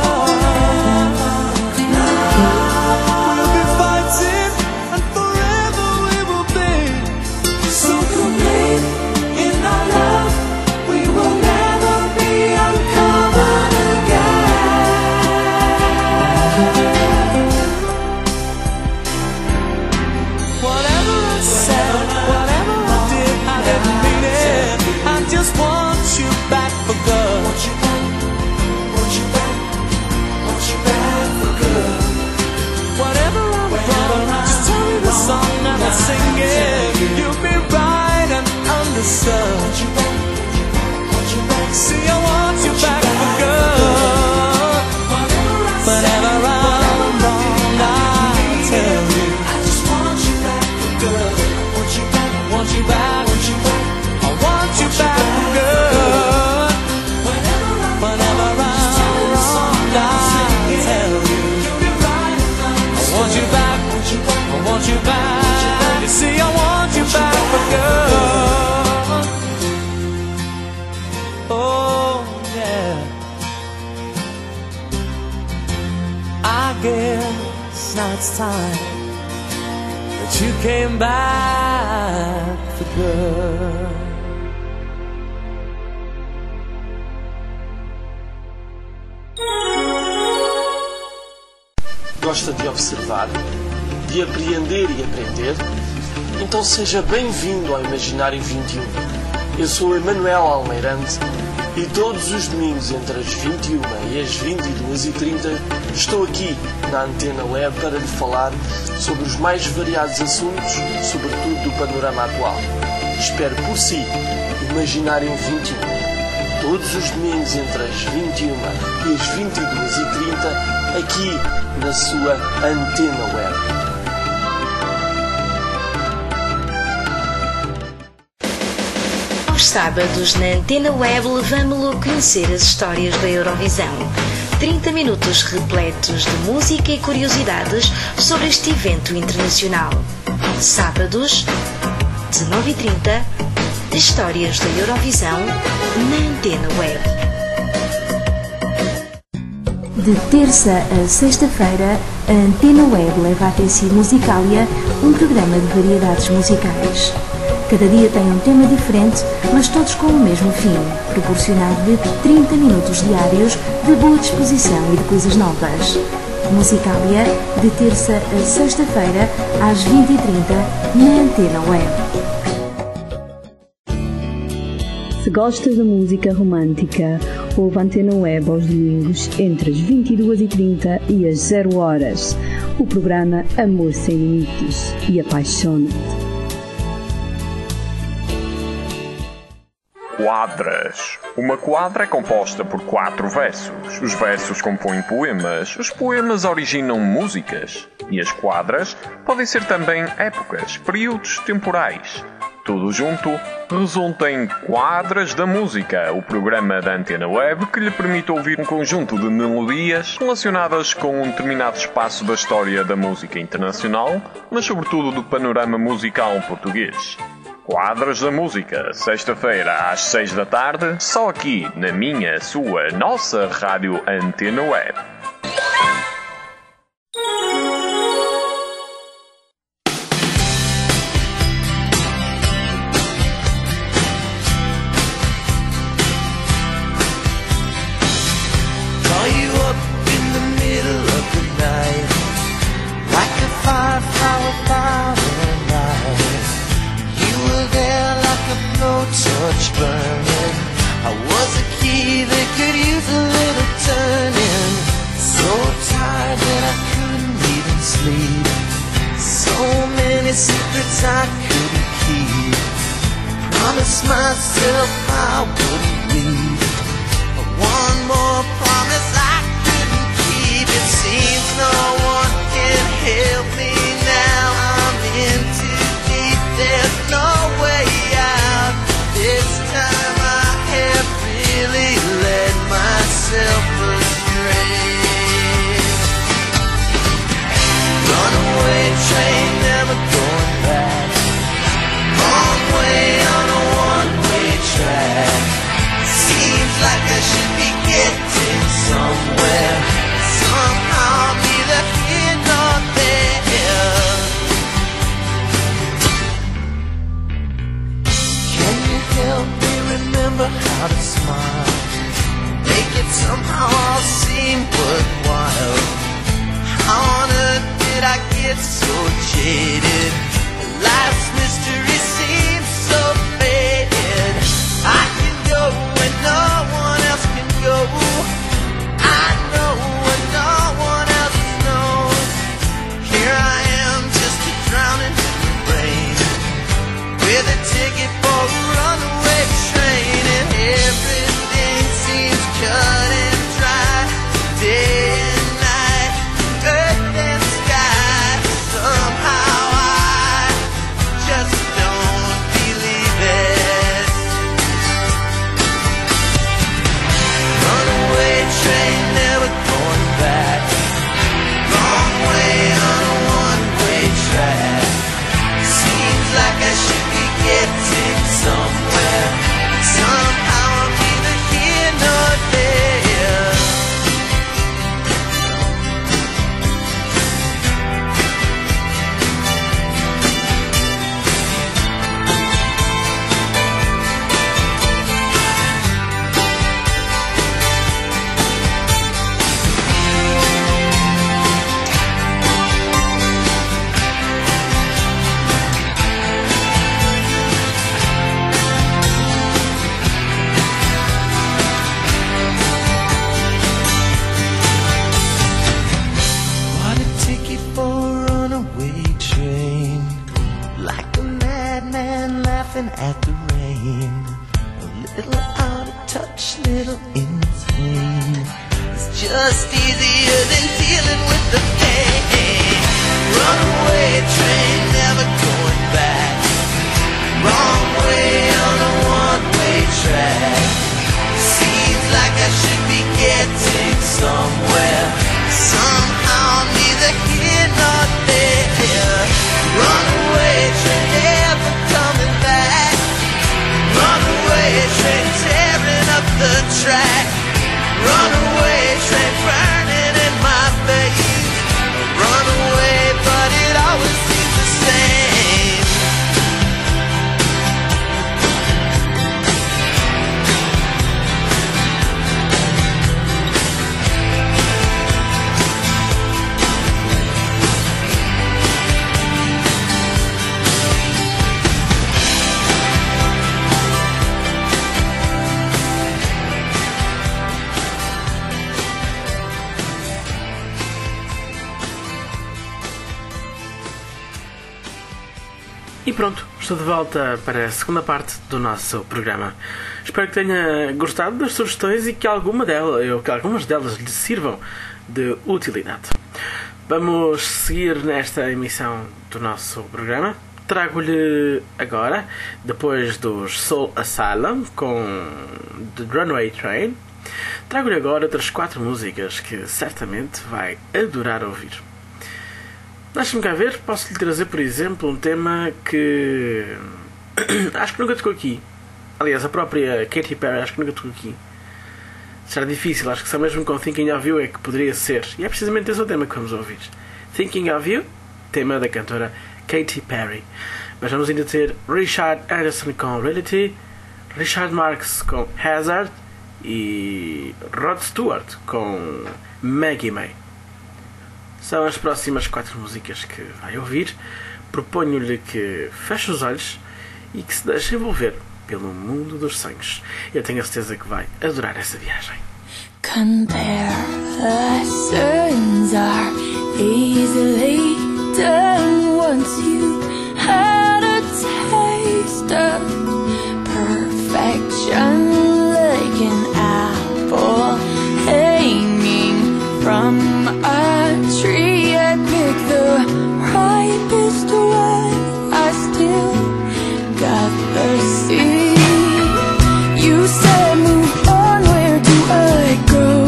We'll be fighting and forever we will be. So complete in our love, we will never be uncovered again. Whatever I said, whatever I did, I didn't mean it. I just want you back for good. Want you back, want you back, want you back for good. Whatever I'm wrong, just tell me the song and I'll sing it. You'll be right and understood. Want you back, want you back. See, I want you back for good. Whatever I'm wrong, I'll tell you. I just want you back for good. Want you back, want you back, want you back. I want you back for good. Whenever I'm wrong, I'll tell you. I want you back, I want you back. You see, I want you back for good. Oh yeah. I guess now it's time that you came back for good. Gosta de observar, de apreender e aprender? Então seja bem-vindo ao Imaginário vinte e um. Eu sou Emanuel Almeirante e todos os domingos entre as vinte e uma e as vinte e duas e trinta estou aqui na Antena Web para lhe falar sobre os mais variados assuntos, sobretudo do panorama atual. Espero por si Imaginário vinte e um. Todos os domingos entre as vinte e uma e as vinte e duas e trinta aqui na sua Antena Web. Aos sábados na Antena Web levamo-lo a conhecer as histórias da Eurovisão. trinta minutos repletos de música e curiosidades sobre este evento internacional. Sábados, dezenove e trinta, histórias da Eurovisão na Antena Web. De terça a sexta-feira, a Antena Web leva até si Musicalia, um programa de variedades musicais. Cada dia tem um tema diferente, mas todos com o mesmo fim, proporcionar-lhe trinta minutos diários de boa disposição e de coisas novas. Musicalia, de terça a sexta-feira, às vinte e trinta, na Antena Web. Se gosta de música romântica, ouve Antena Web aos domingos entre as vinte e duas e trinta e as zero horas. O programa Amor Sem Limites e Apaixona-te. Quadras. Uma quadra é composta por quatro versos. Os versos compõem poemas, os poemas originam músicas. E as quadras podem ser também épocas, períodos temporais. Tudo junto resulta em Quadras da Música, o programa da Antena Web que lhe permite ouvir um conjunto de melodias relacionadas com um determinado espaço da história da música internacional, mas sobretudo do panorama musical português. Quadras da Música, sexta-feira às seis da tarde, só aqui na minha, sua, nossa rádio Antena Web. Touch burning. I was a key that could use a little turning. So tired that I couldn't even sleep. So many secrets I couldn't keep. Promised myself I wouldn't leave. But one more promise I couldn't keep. It seems no one can help me now. I'm in too deep. There's no way out. This time I have really led myself astray. Runaway train, never going back. Wrong way on a one-way track. Seems like I should be getting somewhere. Somehow I'm neither here nor there. Help me remember how to smile. Make it somehow all seem worthwhile. How on earth did I get so jaded? Life's mystery seems so faded. I can go when no one else can go. I know when no one else knows. Here I am just a drowning in the rain, with a ticket for a runaway train, and everything seems cut and dry. Day and night, earth and sky. Somehow I just don't believe it. Runaway train, never going back. Wrong way on a one-way track. Seems like I should be getting somewhere. Somehow I'm neither here nor there. Bought a ticket for a runaway train, like a madman laughing at the rain. A little out of touch, little insane. It's just easier than dealing with the pain. Runaway train, never going back. Wrong way on a one-way track. Seems like I should be getting somewhere. Somehow I'm neither here nor there. Runaway train, never coming back. E pronto, estou de volta para a segunda parte do nosso programa. Espero que tenha gostado das sugestões e que, alguma delas, ou que algumas delas lhe sirvam de utilidade. Vamos seguir nesta emissão do nosso programa. Trago-lhe agora, depois dos Soul Asylum com The Runaway Train, trago-lhe agora outras quatro músicas que certamente vai adorar ouvir. Deixa-me cá ver, posso-lhe trazer, por exemplo, um tema que acho que nunca tocou aqui. Aliás, a própria Katy Perry acho que nunca tocou aqui. Será difícil, acho que só mesmo com Thinking of You é que poderia ser. E é precisamente esse o tema que vamos ouvir. Thinking of You, tema da cantora Katy Perry. Mas vamos ainda ter Richard Anderson com Reality, Richard Marx com Hazard e Rod Stewart com Maggie May. São as próximas quatro músicas que vai ouvir. Proponho-lhe que feche os olhos e que se deixe envolver pelo mundo dos sonhos. Eu tenho a certeza que vai adorar essa viagem. Comparisons are easily done once you had a taste of perfection, like an apple hanging from a tree. I pick the ripest one, I still got the seed. You said move on, where do I go?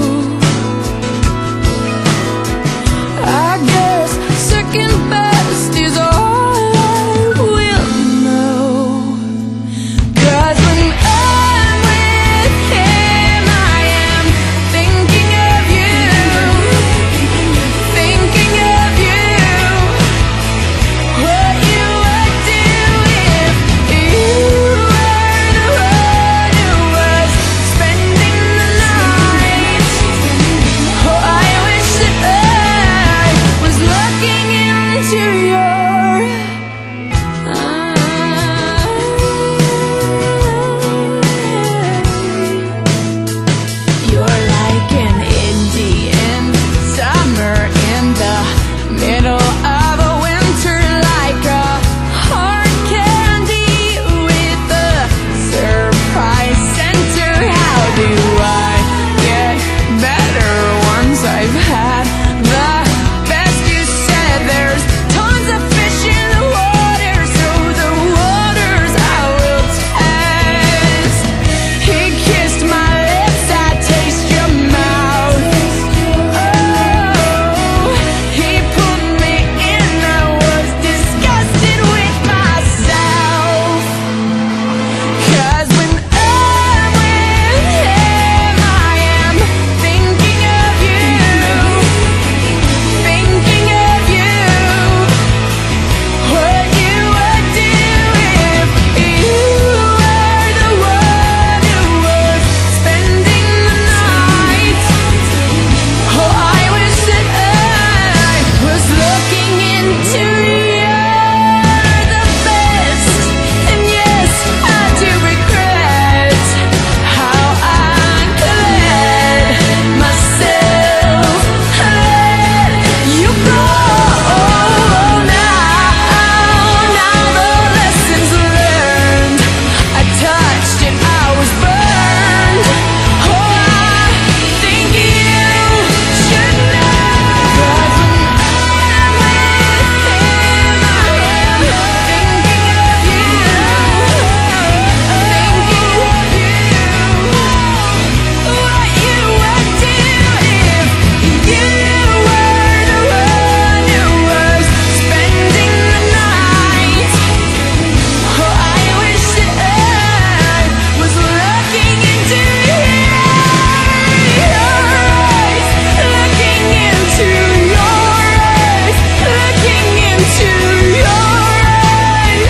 I guess second best is all I will know. 'Cause when I'm with him, I am thinking of you, thinking of you. What you would do if you were the one who was spending the night. Oh, I wish that I was looking into your eyes. You're like an Indian summer in the middle of a winter, like a hard candy with a surprise center. How do I get better once I've had the best? You said there's tons of fish in the water, so the waters I will test. He kissed my lips, I taste your mouth. Oh, he put me in, I was disgusted with myself. 'Cause when I'm with him, I am thinking of you, thinking of you. What you would do if you were the one who was spending the night. Oh, I wish that I was looking into you're the best. And yes, I do regret how I let myself let you go. Now, now the lessons learned, I touched it, I was burned. Oh, I think you should know. 'Cause when I'm with him, I am thinking of you, thinking of you. What you would do if you were the one who was spending the night. Oh, I wish that I was looking into your eyes, looking into your eyes, looking into your eyes.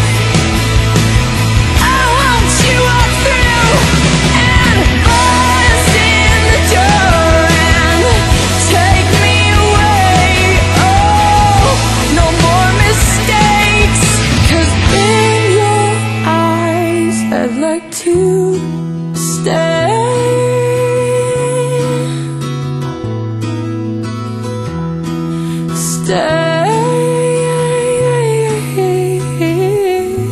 I want you all through and bust in the door and take me away. Oh, no more mistakes, 'cause in your eyes I'd like to stay. Stay.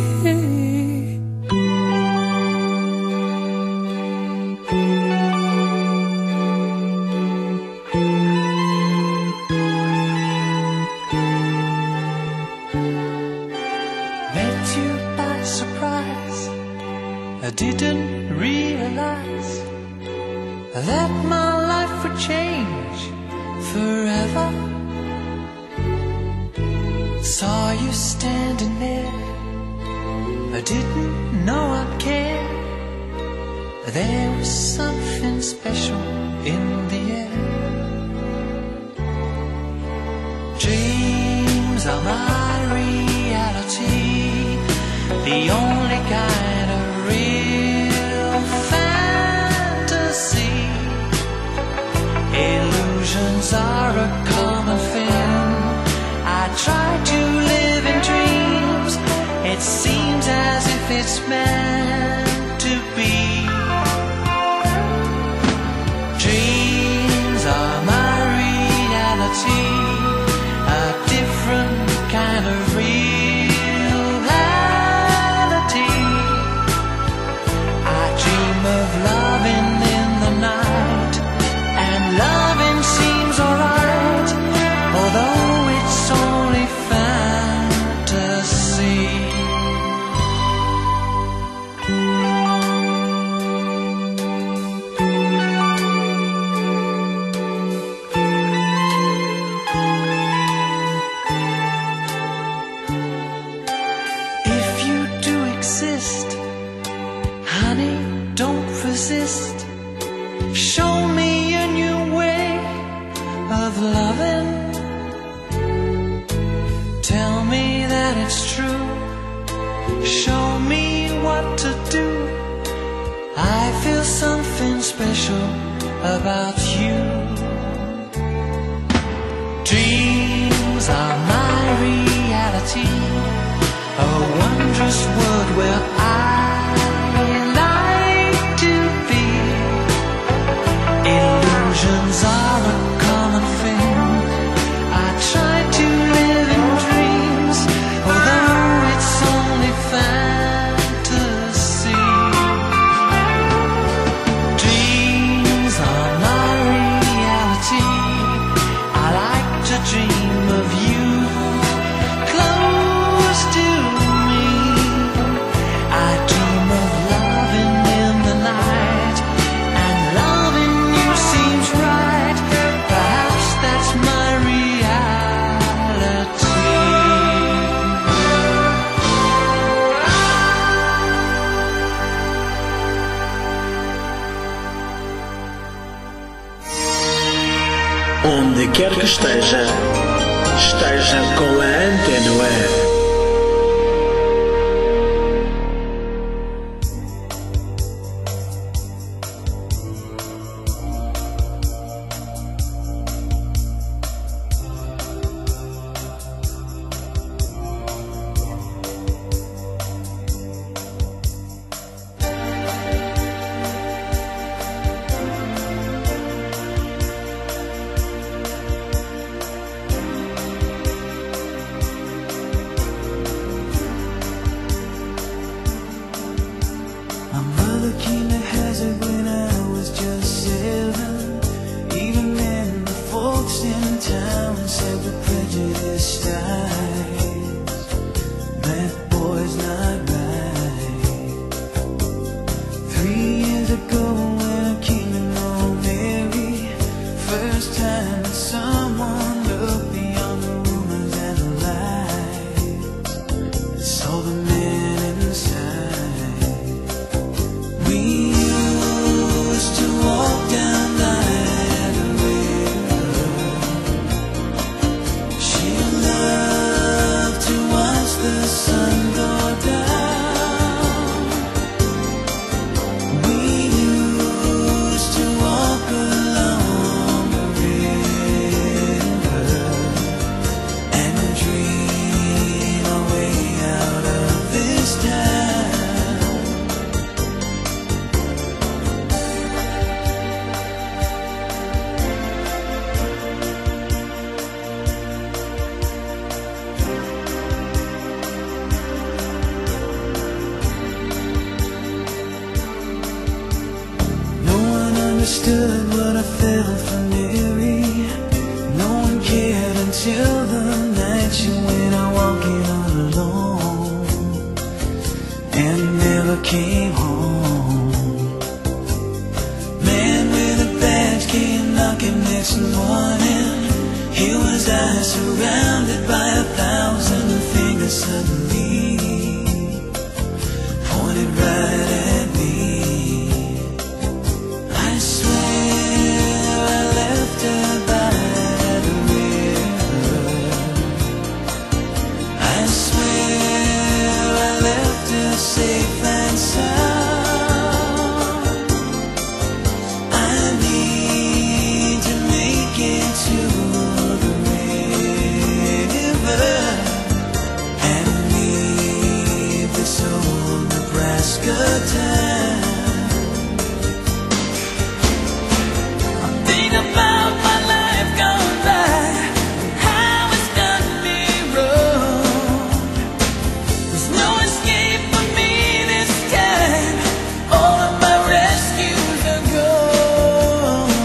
didn't realize that my life would change forever. Saw you standing there, I didn't know I'd care. There was something special in the air. Dreams are my reality, the only kind of real fantasy. Illusions are a common thing. I try to live in dreams. It seems as if it's meant to be. Dreams are my reality, a different kind of reality. I dream of loving in the night, and loving seems alright, although it's only fantasy. If you do exist, honey, don't resist. Show me a new way of loving. Tell me that it's true. Show me what to do. I feel something special about you. Dreams are my reality, a wondrous world where I like to be. Illusions are a common thing. I try to live in dreams, although it's only fantasy. Dreams are my reality. I like to dream of you close to me. I dream of loving in the night, and loving you seems right. Perhaps that's my reality. Onde quer que esteja, esteja com a Antena Web. My mother came to hazard when I was just seven. Even then, the folks in town said with prejudiced eyes, that boy's not right. Three years ago when I came to know Mary, first time that someone looked beyond the rumors and the lies, saw the man inside. We used to walk down that river. She loved to watch the sun go down. We used to walk along the river and dream our way out of this town. No one understood what I felt for Mary. No one cared until the night she went out walking all alone and never came home. next morning, here was I surrounded by a thousand fingers suddenly pointed right at me. I swear I left her by the river. I swear I left her safe and sound. Good time. I think about my life gone by, how it's done me wrong. There's no escape for me this time. All of my rescues are gone,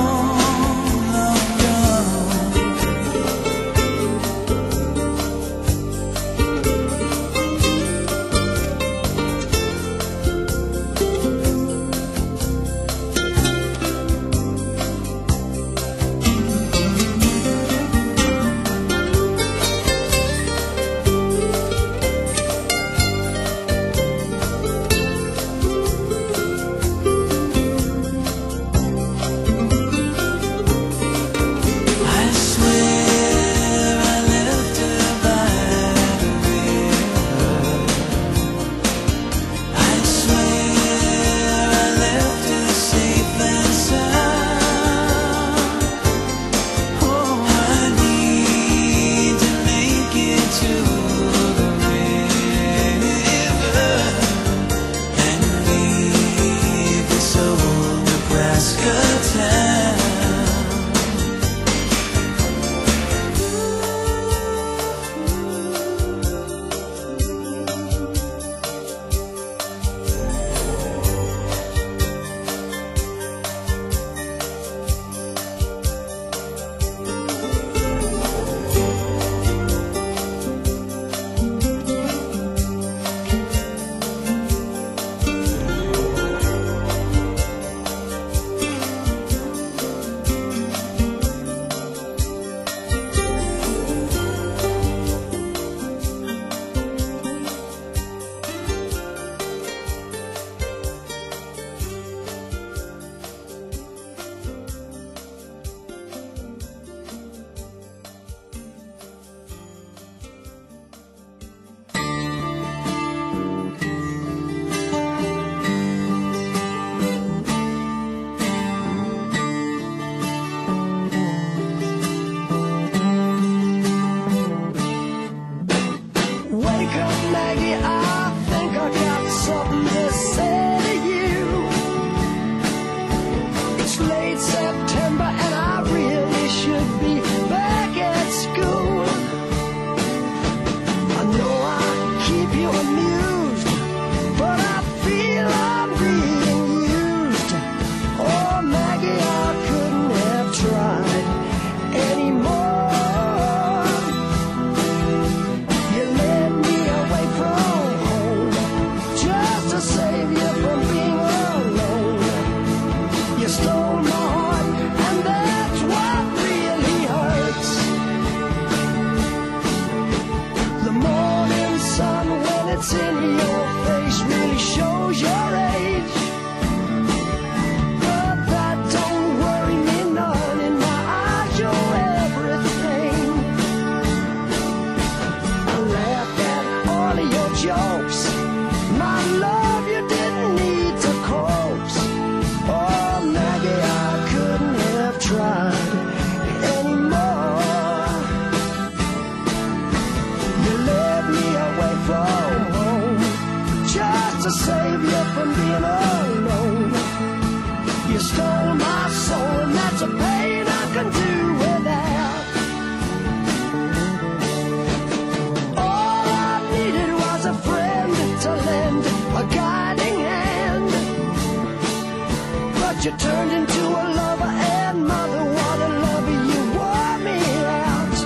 You turned into a lover and mother. What a lover, you wore me out.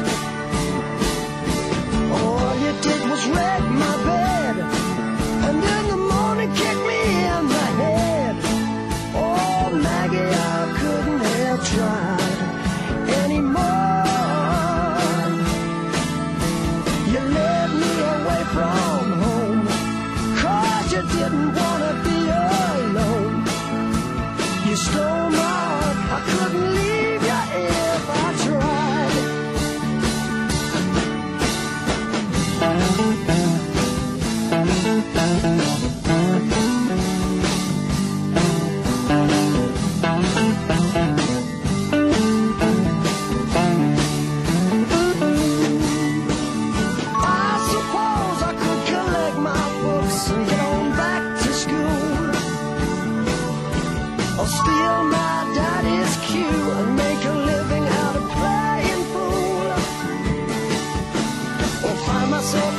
All you did was wreck my bed, and in the morning kick me in the head. Oh, Maggie, I couldn't have tried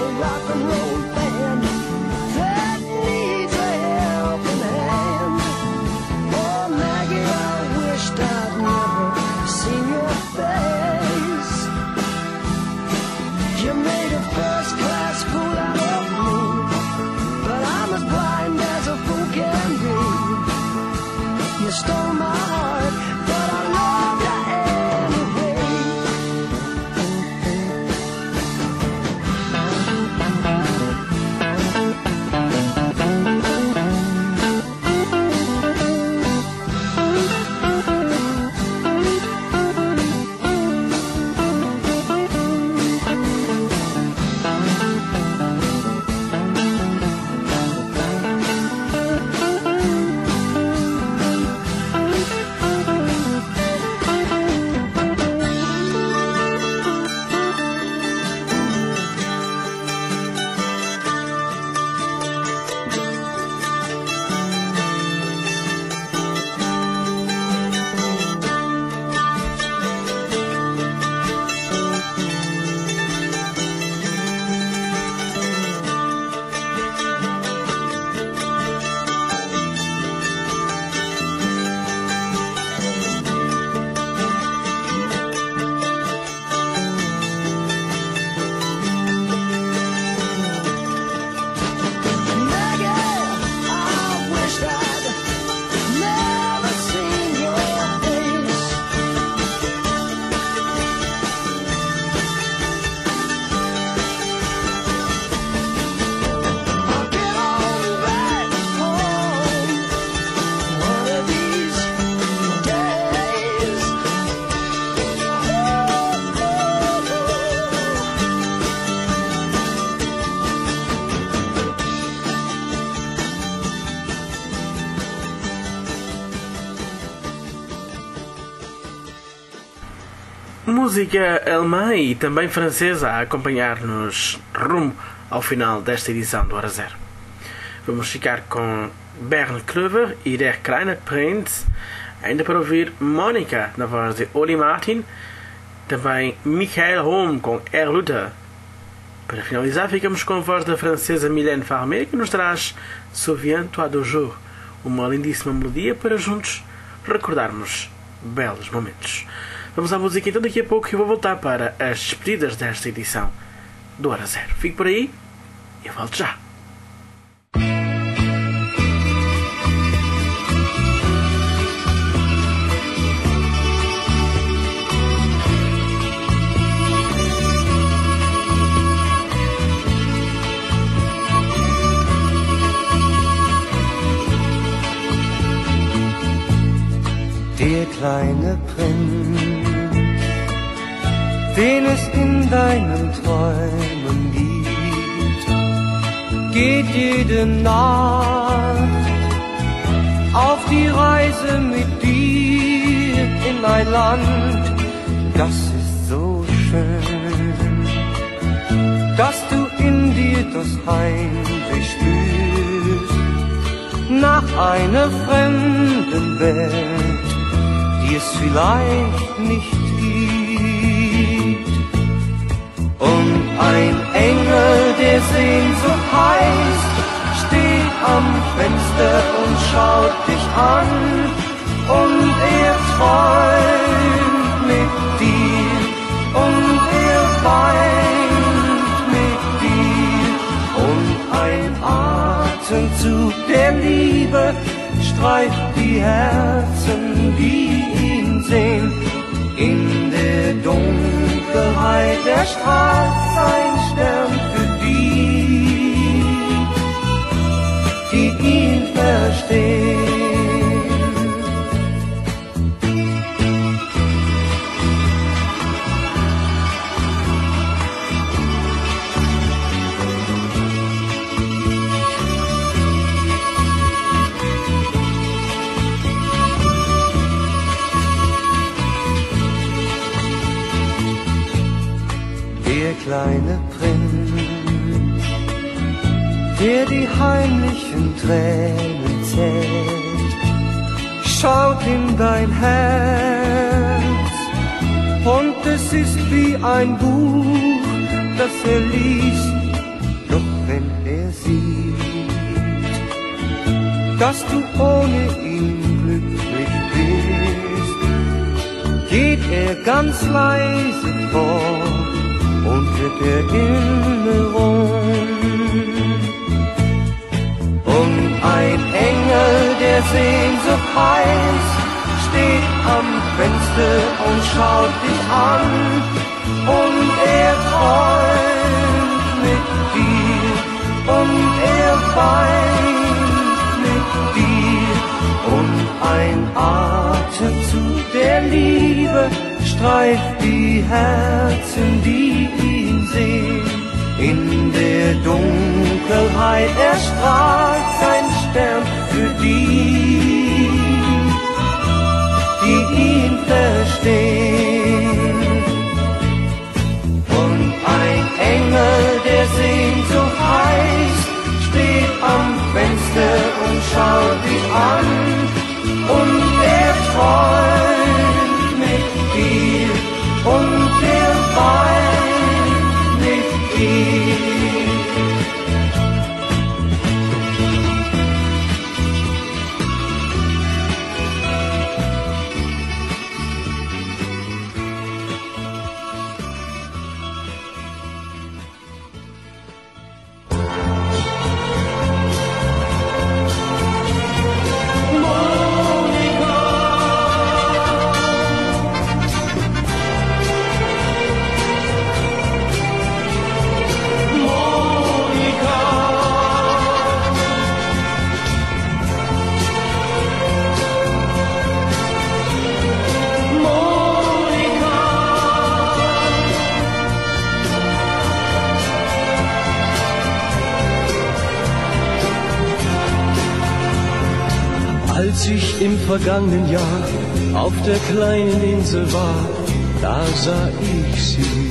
a rock and roll band that needs a helping hand. Oh, Maggie, I wished I'd never seen your face. You made a first-class fool out of me, but I'm as blind as a fool can be. You stole my heart, but I love you anyway. Música alemã e também francesa a acompanhar-nos rumo ao final desta edição do Hora Zero. Vamos ficar com Bernd Klöver e Der Kleine Prinz, ainda para ouvir Monika na voz de Oli Martin, também Michael Holm com Er Luther. Para finalizar, ficamos com a voz da francesa Mylène Farmer, que nos traz Souviens-toi du jour, uma lindíssima melodia para juntos recordarmos belos momentos. Vamos à música então, daqui a pouco eu vou voltar para as despedidas desta edição do Hora Zero. Fique por aí e eu volto já. Der kleine Prinz, den es in deinen Träumen gibt, geht jede Nacht auf die Reise mit dir in ein Land, das ist so schön, dass du in dir das Heimweh spürst nach einer fremden Welt, die es vielleicht nicht gibt. Und ein Engel, der Sehnsucht heißt, steht am Fenster und schaut dich an. Und er träumt mit dir und er weint mit dir. Und ein Atemzug der Liebe streift die Herzen, die ihn sehen. In der Dunkelheit erstrahlt sein Stern für die, die ihn verstehen. Der kleine Prinz, der die heimlichen Tränen zählt, schaut in dein Herz und es ist wie ein Buch, das er liest dass du ohne ihn glücklich bist, geht er ganz leise fort und mit Erinnerung. Und ein Engel, der Sehnsucht heißt, steht am Fenster und schaut dich an, und er träumt mit dir, und er weint mit dir, und ein Atemzug der Liebe streift die Herzen, die ihn sehen. In der Dunkelheit erstrahlt sein Stern für die, die ihn verstehen. Und ein Engel, der Sehnsucht heißt, steht am Fenster und schaut dich an, und er träumt mit dir, und er weint mit dir. Als ich im vergangenen Jahr auf der kleinen Insel war, da sah ich sie.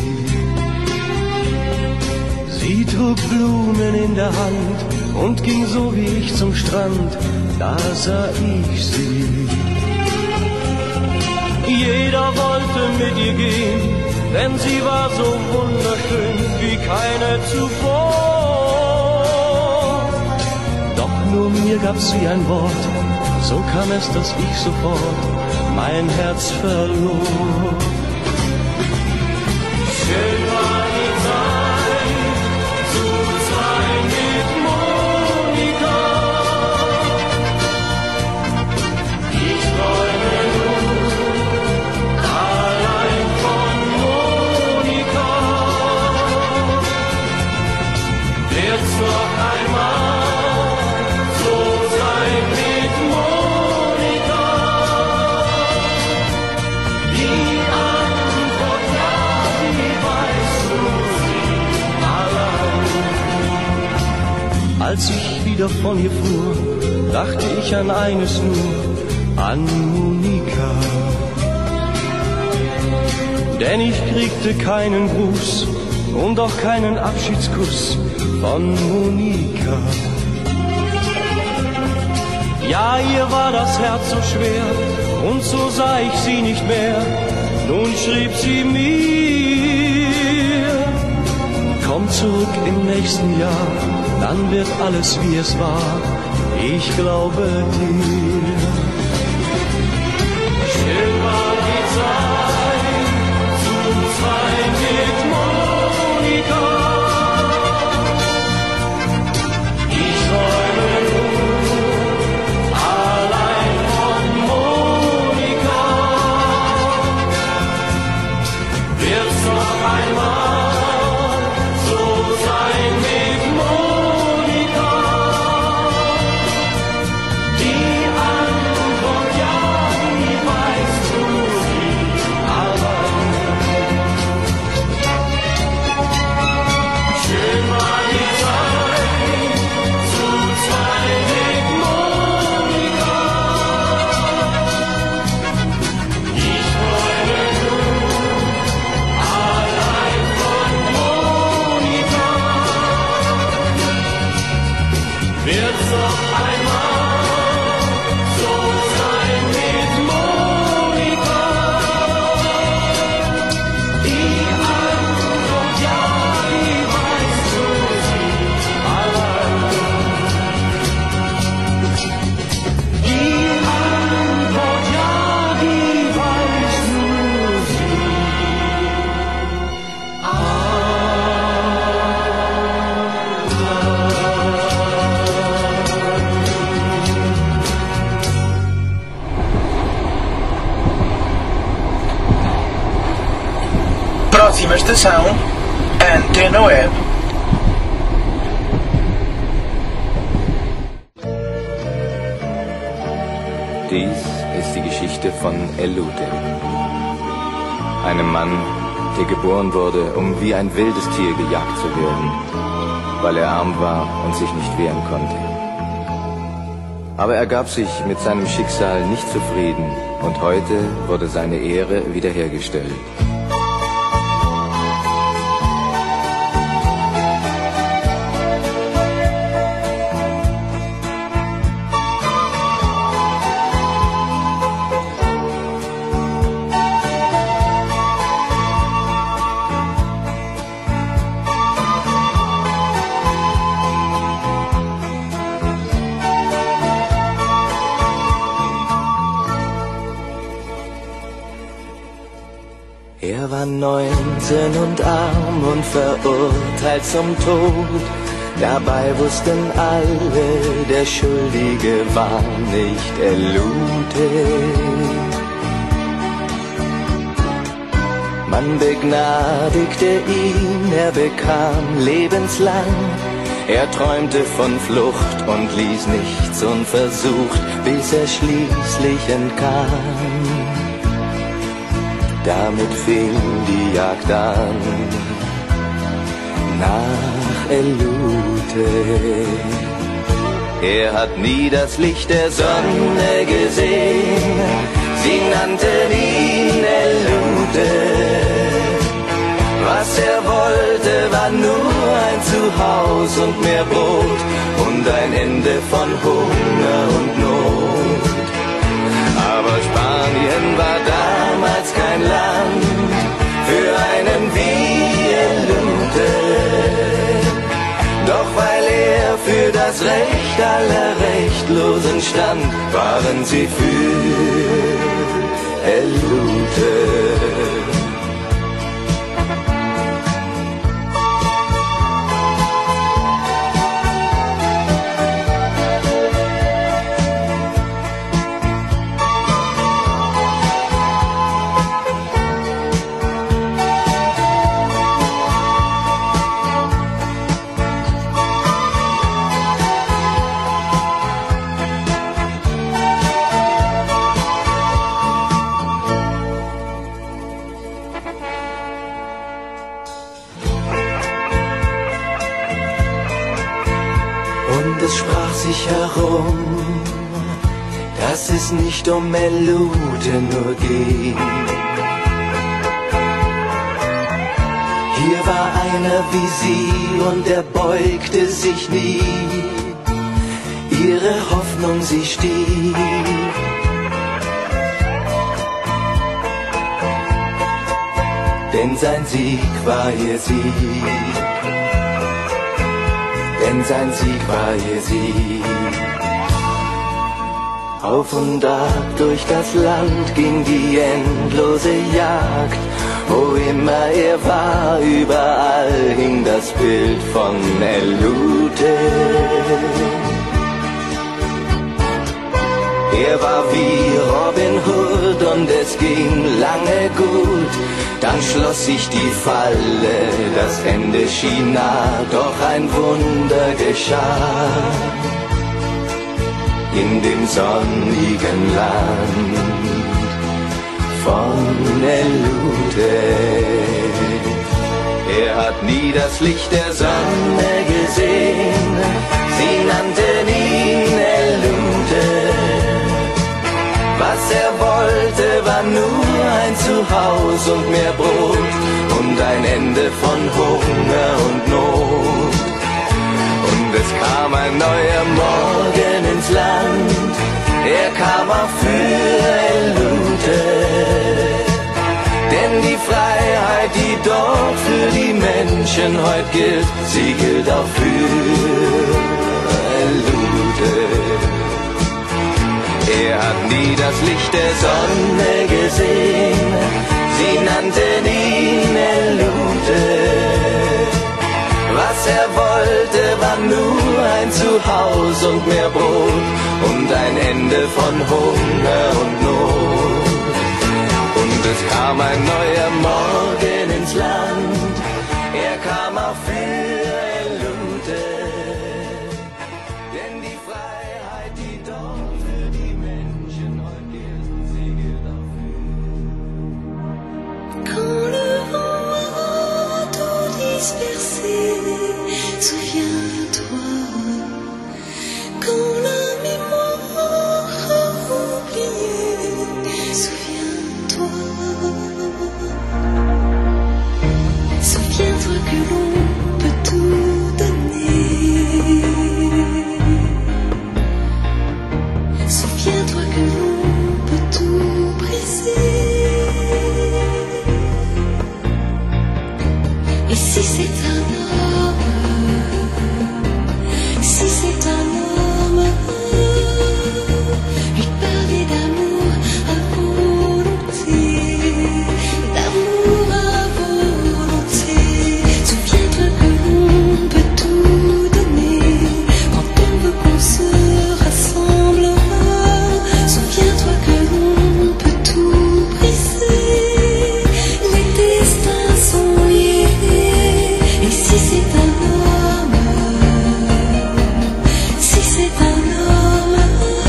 Sie trug Blumen in der Hand und ging so wie ich zum Strand, da sah ich sie. Jeder wollte mit ihr gehen, denn sie war so wunderschön wie keine zuvor. Doch nur mir gab sie ein Wort, so kam es, dass ich sofort mein Herz verlor. Schön war die Zeit, zu zweit mit Monika. Ich träume nur allein von Monika. Wird's noch einmal so sein mit Monika? Die Antwort ja, die weißt nur sie allein. Als ich wieder von ihr fuhr, dachte ich an eines nur, an Monika. Denn ich kriegte keinen Gruß und auch keinen Abschiedskuss von Monika. Ja, ihr war das Herz so schwer, und so sah ich sie nicht mehr. Nun schrieb sie mir: Komm zurück im nächsten Jahr, dann wird alles wie es war. Ich glaube dir. Schön war die Zeit, zu zweit mit Monika. Ich träume nur allein von Monika. Wird's noch einmal so sein mit Monika? Die Antwort próxima estação, Antena Web. Dies ist die Geschichte von Elute, einem Mann, der geboren wurde, um wie ein wildes Tier gejagt zu werden, weil er arm war und sich nicht wehren konnte. Aber er gab sich mit seinem Schicksal nicht zufrieden und heute wurde seine Ehre wiederhergestellt. Er war neunzehn und arm und verurteilt zum Tod. Dabei wussten alle, der Schuldige war nicht Elute. Man begnadigte ihn, er bekam lebenslang. Er träumte von Flucht und ließ nichts unversucht, bis er schließlich entkam. Damit fing die Jagd an nach Elute. Er hat nie das Licht der Sonne gesehen, sie nannten ihn Elute. Was er wollte, war nur ein Zuhause und mehr Brot und ein Ende von Hunger und Not. Aber Spanien war damals kein Land für einen wie Elute. Doch weil er für das Recht aller Rechtlosen stand, waren sie für Elute. Und es sprach sich herum, dass es nicht um Elute nur ging. Hier war einer wie sie und er beugte sich nie. Ihre Hoffnung, sie stieg. Denn sein Sieg war ihr Sieg. Denn sein Sieg war ihr Sieg. Auf und ab durch das Land ging die endlose Jagd. Wo immer er war, überall hing das Bild von Elute. Er war wie Robin Hood und es ging lange gut. Dann schloss sich die Falle, das Ende schien nah, doch ein Wunder geschah. In dem sonnigen Land von Elute. Er hat nie das Licht der Sonne gesehen, sie nannten ihn Elute. Was er wollte, war nur ein Zuhause und mehr Brot und ein Ende von Hunger und Not. Und es kam ein neuer Morgen ins Land, er kam auch für Elute. Denn die Freiheit, die dort für die Menschen heute gilt, sie gilt auch für Elute. Er hat nie das Licht der Sonne gesehen, sie nannten ihn Elute. Was er wollte, war nur ein Zuhause und mehr Brot und ein Ende von Hunger und Not. Und es kam ein neuer Morgen ins Land, dafür erlutet. Denn die Freiheit, die dort für die Menschen heute erst segelt Quand le vent a tout dispersé, souviens-toi. Quand la mémoire a oublié, souviens-toi. Souviens-toi que l'on peut tout donner. Souviens-toi que l'on peut tout briser. Et si c'est un homme, si c'est un homme, lui parler d'amour à volonté, d'amour à volonté. Souviens-toi que l'on peut tout donner quand on veut qu'on se rassemble. Souviens-toi que l'on peut tout briser. Les destins sont liés. Et si c'est un homme, si c'est un homme,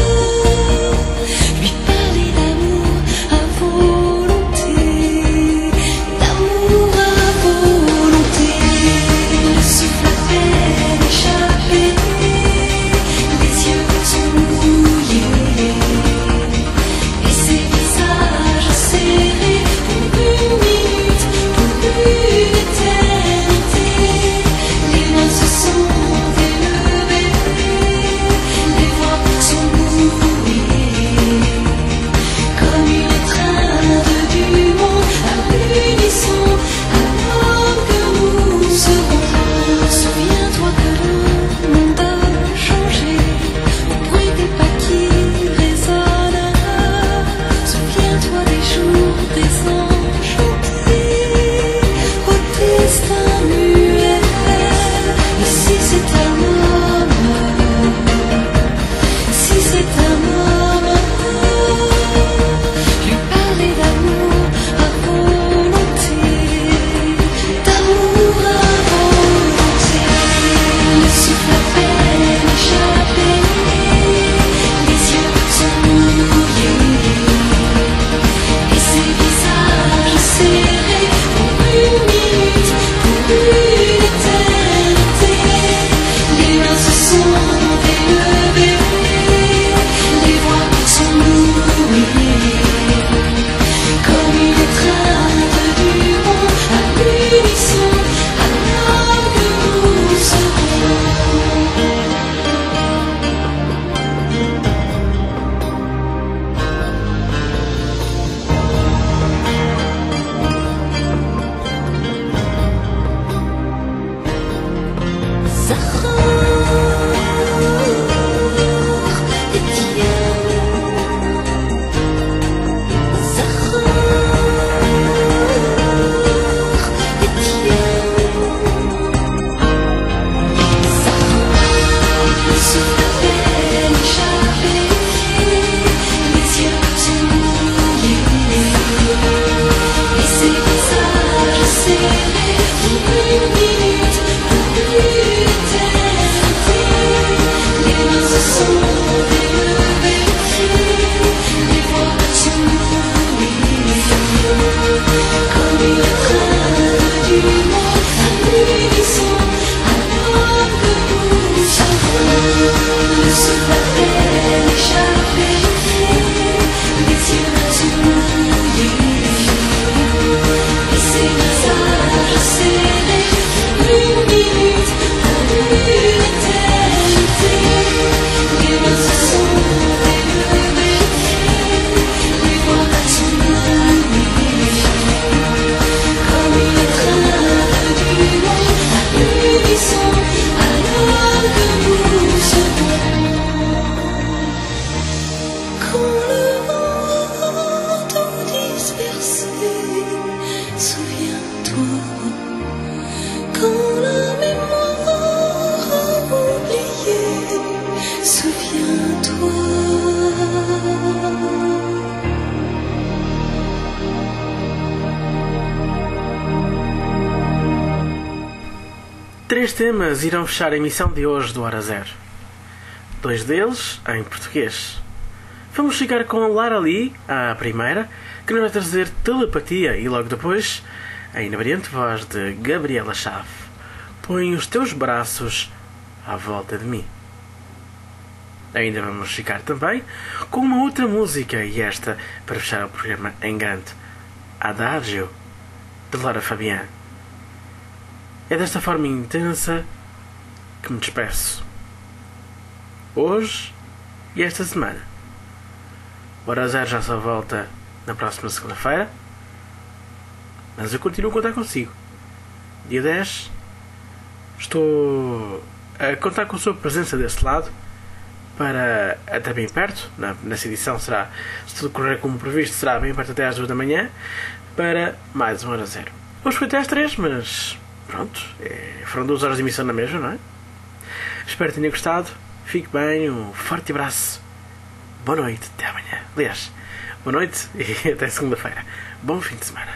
lui parler d'amour à volonté, d'amour à volonté. Le souffle à peine échappé, les yeux sont mouillés, et ces visages serrés pour une minute, pour une éternité. Les mains se sont élevées, les voix sont mouillées, comme une étreinte du monde à l'unisson, alors que nous serons. Souviens-toi que le monde a changé, au bruit des pas qui résonnent. Souviens-toi des jours désenchantés, au destin muet. Et si c'est un homme, si c'est un homme, lui parler d'amour à volonté, d'amour à volonté. Le souffle à peine échappé, les yeux sont mouillés, et ces visages serrés pour une minute, pour une éternité. Les mains se sont élevées, les voix sont mouillées, comme une étreinte du monde à l'unisson, alors que nous serons. Zahar, Etienne, Zahar, Etienne. Le souffle à peine échappé, les yeux sont mouillés, et ces visages serrés pour une minute, pour une éternité. três temas irão fechar a emissão de hoje do Hora Zero. Dois deles em português. Vamos chegar com a Lara Lee, a primeira, que nos vai trazer Telepatia, e logo depois a inebriante voz de Gabriela Chave. Põe os teus braços à volta de mim. Ainda vamos ficar também com uma outra música, e esta para fechar o programa em grande, Adagio, de Laura Fabian. É desta forma intensa que me despeço. Hoje e esta semana. O Hora Zero já só volta na próxima segunda-feira, mas eu continuo a contar consigo. Dia dez, estou a contar com a sua presença deste lado, para até bem perto, na, nessa edição será, se tudo correr como previsto, será bem perto até às duas da manhã, para mais uma Hora Zero. Hoje foi até às três, mas pronto, é, foram duas horas de emissão na mesma, não é? Espero que tenha gostado, fique bem, um forte abraço, boa noite, até amanhã. Aliás, boa noite e até segunda-feira. Bom fim de semana.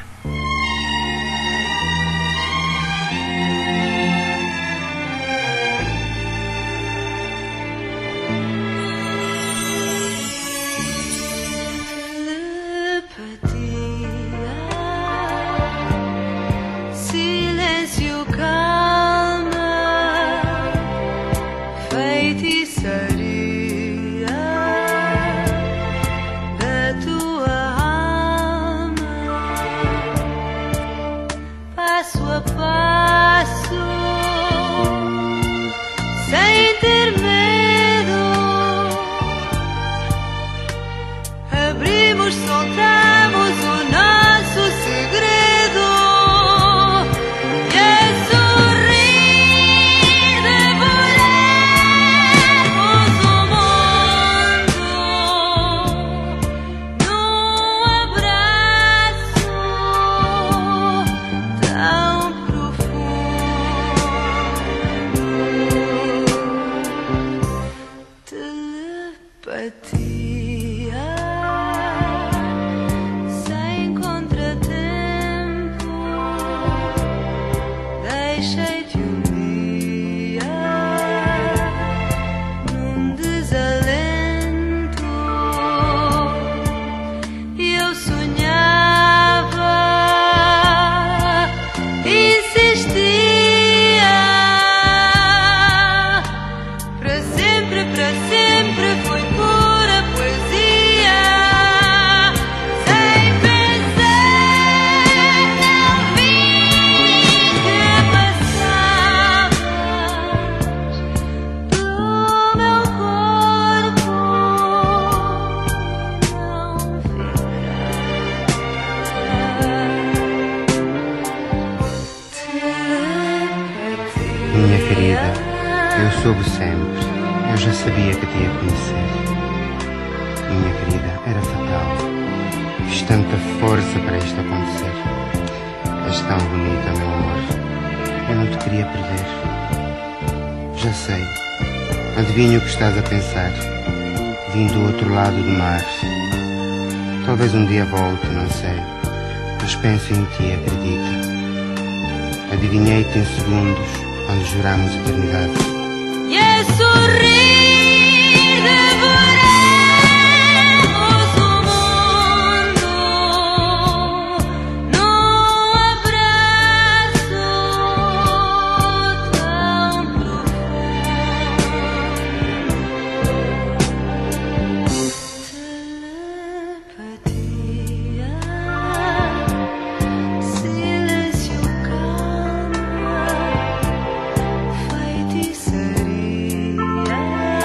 Silêncio calma, feitiçaria da tua alma, passo a passo, sem ter medo, abrimos, soltamos o nosso segredo. Sem contratempo, deixei-te um dia num desalento, e eu sonhava, insistia, para sempre, para sempre foi pura poesia, sem pensar, não vi que passavas pelo meu corpo, Minha querida, eu soube sempre, eu já sabia que te ia conhecer. Minha querida, era fatal. Fiz tanta força para isto acontecer. És tão bonita, meu amor. Eu não te queria perder. Já sei, adivinho o que estás a pensar. Vim do outro lado do mar. Talvez um dia volte, não sei. Mas penso em ti, acredita. Adivinhei-te em segundos, onde juramos eternidade. e a sorrir devoramos o mundo num abraço tão profundo. Silêncio calma, feitiçaria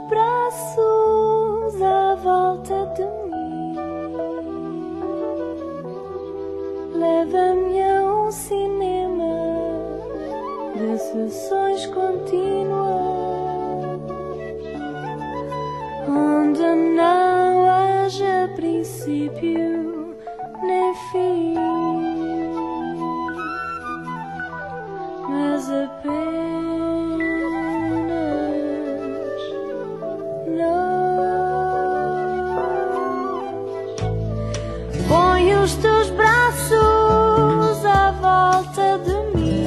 braços à volta de mim, leva-me a um cinema de sessões contínuas, onde não haja princípio nem fim, mas apenas põe os teus braços à volta de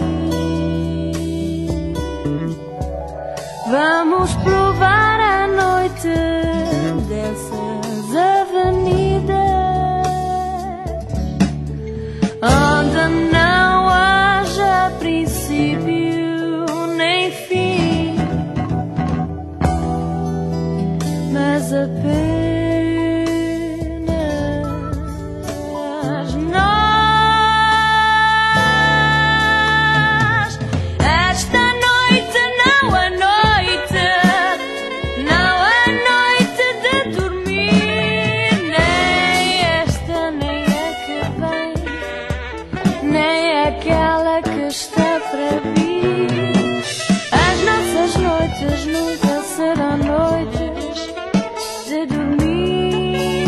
mim. Vamos provar a noite dessas avenidas, onde não haja princípio nem fim, mas apenas aquela que está para vir. As nossas noites nunca serão noites de dormir.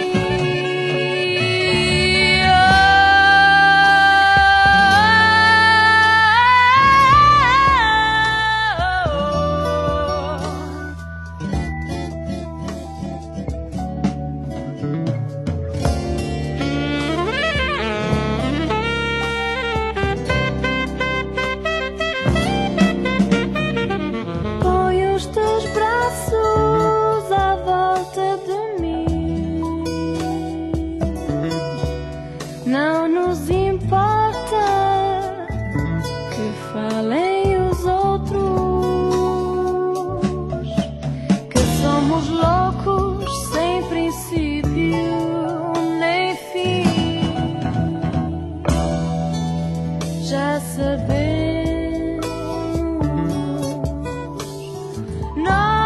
Não nos importa que falem os outros, que somos loucos sem princípio nem fim. Já sabemos, nós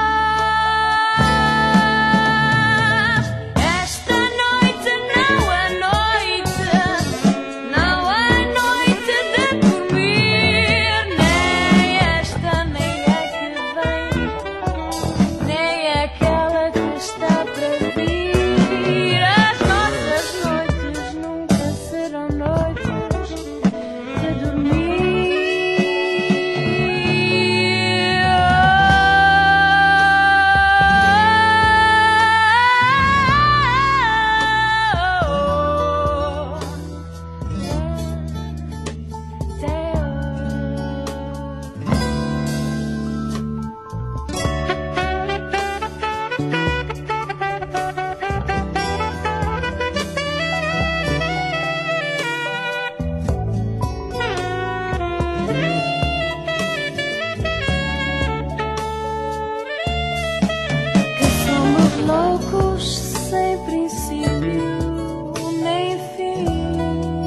loucos sem princípio nem fim.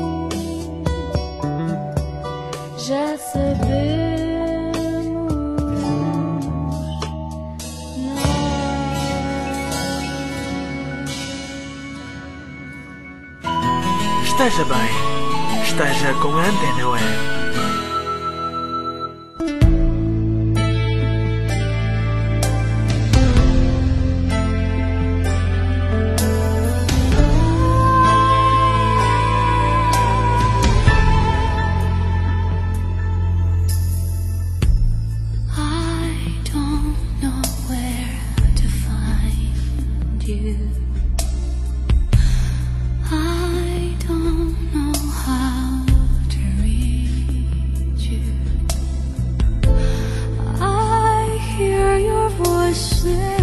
Já sabemos, Esteja bem, esteja com a Antena Web. I don't know how to reach you. I hear your voice.